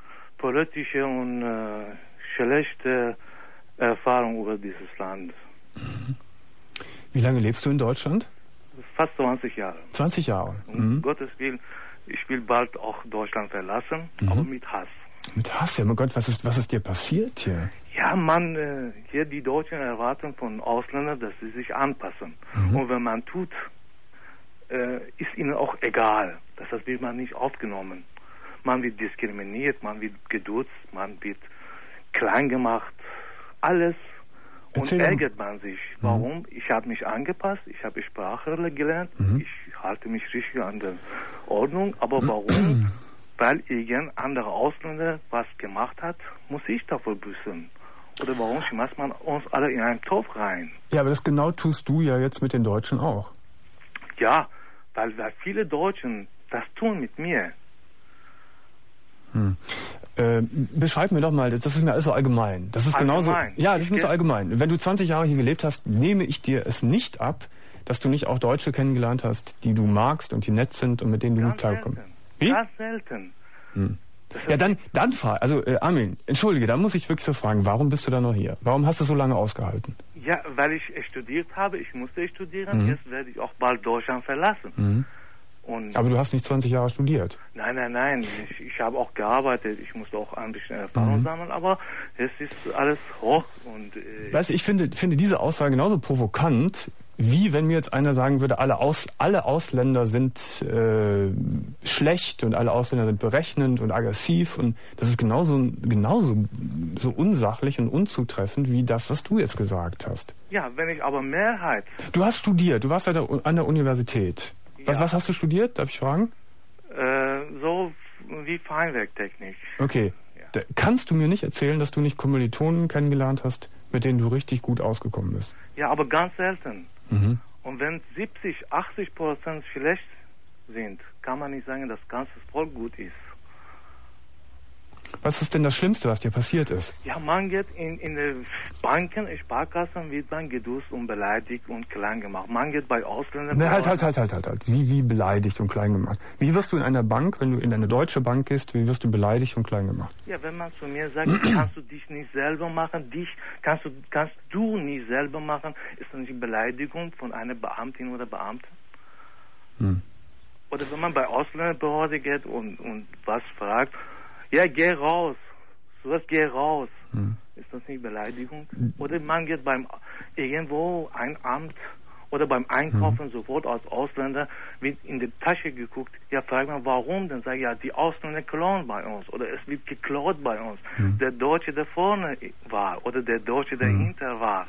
politische und äh, schlechte Erfahrungen über dieses Land. Mhm. Wie lange lebst du in Deutschland? Fast zwanzig Jahre. zwanzig Jahre. Um Mhm. Gottes Willen, ich will bald auch Deutschland verlassen, Mhm. aber mit Hass. Mit Hass? Ja, mein Gott, was ist, was ist dir passiert hier? Ja, man, äh, hier die Deutschen erwarten von Ausländern, dass sie sich anpassen. Mhm. Und wenn man tut, äh, ist ihnen auch egal. Das wird man nicht aufgenommen. Man wird diskriminiert, man wird geduzt, man wird klein gemacht, alles. Erzähl und doch. ärgert man sich. Warum? Mhm. Ich habe mich angepasst, ich habe Sprache gelernt, Mhm. ich halte mich richtig an der Ordnung, aber warum? Weil irgendein anderer Ausländer was gemacht hat, muss ich dafür büßen. Oder warum schmeißt man uns alle in einen Topf rein? Ja, aber das genau tust du ja jetzt mit den Deutschen auch. Ja, weil, weil viele Deutschen das tun mit mir. Hm. Äh, beschreib mir doch mal, das ist mir alles so allgemein. Das ist genauso. Allgemein. Ja, das ist mir Ich so kenn- allgemein. Wenn du zwanzig Jahre hier gelebt hast, nehme ich dir es nicht ab, dass du nicht auch Deutsche kennengelernt hast, die du magst und die nett sind und mit denen du gut Ganz klarkommst. selten. Wie? Ganz selten. Hm. Ja, dann, dann frage, also äh, Armin, entschuldige, da muss ich wirklich so fragen, warum bist du da noch hier? Warum hast du so lange ausgehalten? Ja, weil ich studiert habe, ich musste studieren, Mhm. jetzt werde ich auch bald Deutschland verlassen. Mhm. Und Aber du hast nicht zwanzig Jahre studiert. nein, nein, nein, ich, ich habe auch gearbeitet, ich musste auch ein bisschen Erfahrung Mhm. sammeln, aber es ist alles hoch und äh, Weißt du, ich finde, finde diese Aussage genauso provokant, wie wenn mir jetzt einer sagen würde, alle, Aus, alle Ausländer sind äh, schlecht und alle Ausländer sind berechnend und aggressiv. Und das ist genauso, genauso so unsachlich und unzutreffend wie das, was du jetzt gesagt hast. ja, wenn ich aber Mehrheit, Du hast studiert, du warst an der, an der Universität. Was, Ja. was hast du studiert, darf ich fragen? äh, so wie Feinwerktechnik. Okay. Da, kannst du mir nicht erzählen, dass du nicht Kommilitonen kennengelernt hast, mit denen du richtig gut ausgekommen bist? Ja, aber ganz selten. Mhm. Und wenn siebzig, achtzig Prozent schlecht sind, kann man nicht sagen, dass ganzes Volk gut ist. Was ist denn das Schlimmste, was dir passiert ist? Ja, man geht in, in die Banken, Sparkassen, wird man geduzt und beleidigt und klein gemacht. Man geht bei Ausländern... Ne, halt, halt, halt, halt, halt, halt. Wie, wie beleidigt und klein gemacht? Wie wirst du in einer Bank, wenn du in eine deutsche Bank gehst, wie wirst du beleidigt und klein gemacht? Ja, wenn man zu mir sagt, kannst du dich nicht selber machen, dich kannst du, kannst du nicht selber machen, ist das nicht Beleidigung von einer Beamtin oder Beamten? Hm. Oder wenn man bei Ausländerbehörde geht und, und was fragt, ja, geh raus, sowas, geh raus. Hm. Ist das nicht Beleidigung? Oder man geht beim irgendwo ein Amt oder beim Einkaufen hm. sofort als Ausländer, wird in die Tasche geguckt, ja, fragt man, warum? Dann sagt ja, die Ausländer klauen bei uns oder es wird geklaut bei uns. Hm. Der Deutsche, der vorne war oder der Deutsche, der Hm. hinter war.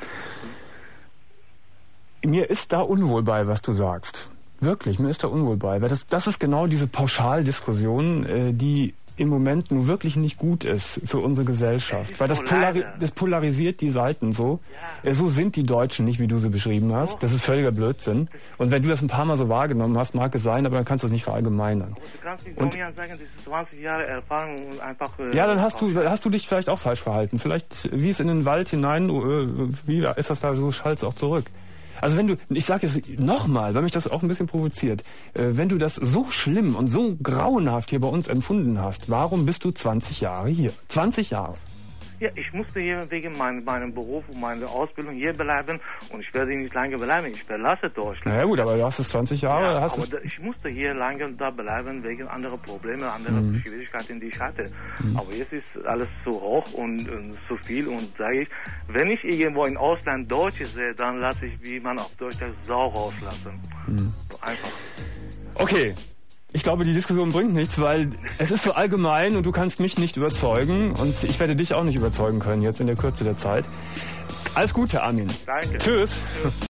Mir ist da unwohl bei, was du sagst. Wirklich, mir ist da unwohl bei. Weil das, das ist genau diese Pauschaldiskussion, äh, die im Moment nun wirklich nicht gut ist für unsere Gesellschaft. Weil das, polari das polarisiert die Seiten so. Ja. Äh, so sind die Deutschen nicht, wie du sie beschrieben hast. Oh. Das ist völliger Blödsinn. Und wenn du das ein paar Mal so wahrgenommen hast, mag es sein, aber dann kannst du es nicht verallgemeinern. Aber du kannst nicht und, sagen, das ist zwanzig Jahre Erfahrung und einfach... Äh, ja, dann hast du, hast du dich vielleicht auch falsch verhalten. Vielleicht, wie es in den Wald hinein, äh, wie ist das da, so schallt es auch zurück. Also wenn du, ich sage jetzt nochmal, weil mich das auch ein bisschen provoziert, äh, wenn du das so schlimm und so grauenhaft hier bei uns empfunden hast, warum bist du zwanzig Jahre hier? zwanzig Jahre. Ja, ich musste hier wegen mein, meinem Beruf und meiner Ausbildung hier bleiben und ich werde nicht lange bleiben. Ich verlasse Deutschland. Na ja gut, aber du hast es zwanzig Jahre. Ja, hast aber es da, ich musste hier lange da bleiben wegen anderer Probleme, anderer mhm. Schwierigkeiten, die ich hatte. Mhm. Aber jetzt ist alles so hoch und, und so viel und sage ich, wenn ich irgendwo im Ausland Deutsche sehe, dann lasse ich, wie man auf Deutsch sagt, Sau rauslassen. Mhm. So einfach. Okay. Ich glaube, die Diskussion bringt nichts, weil es ist so allgemein und du kannst mich nicht überzeugen und ich werde dich auch nicht überzeugen können jetzt in der Kürze der Zeit. Alles Gute, Armin. Danke. Tschüss. Tschüss.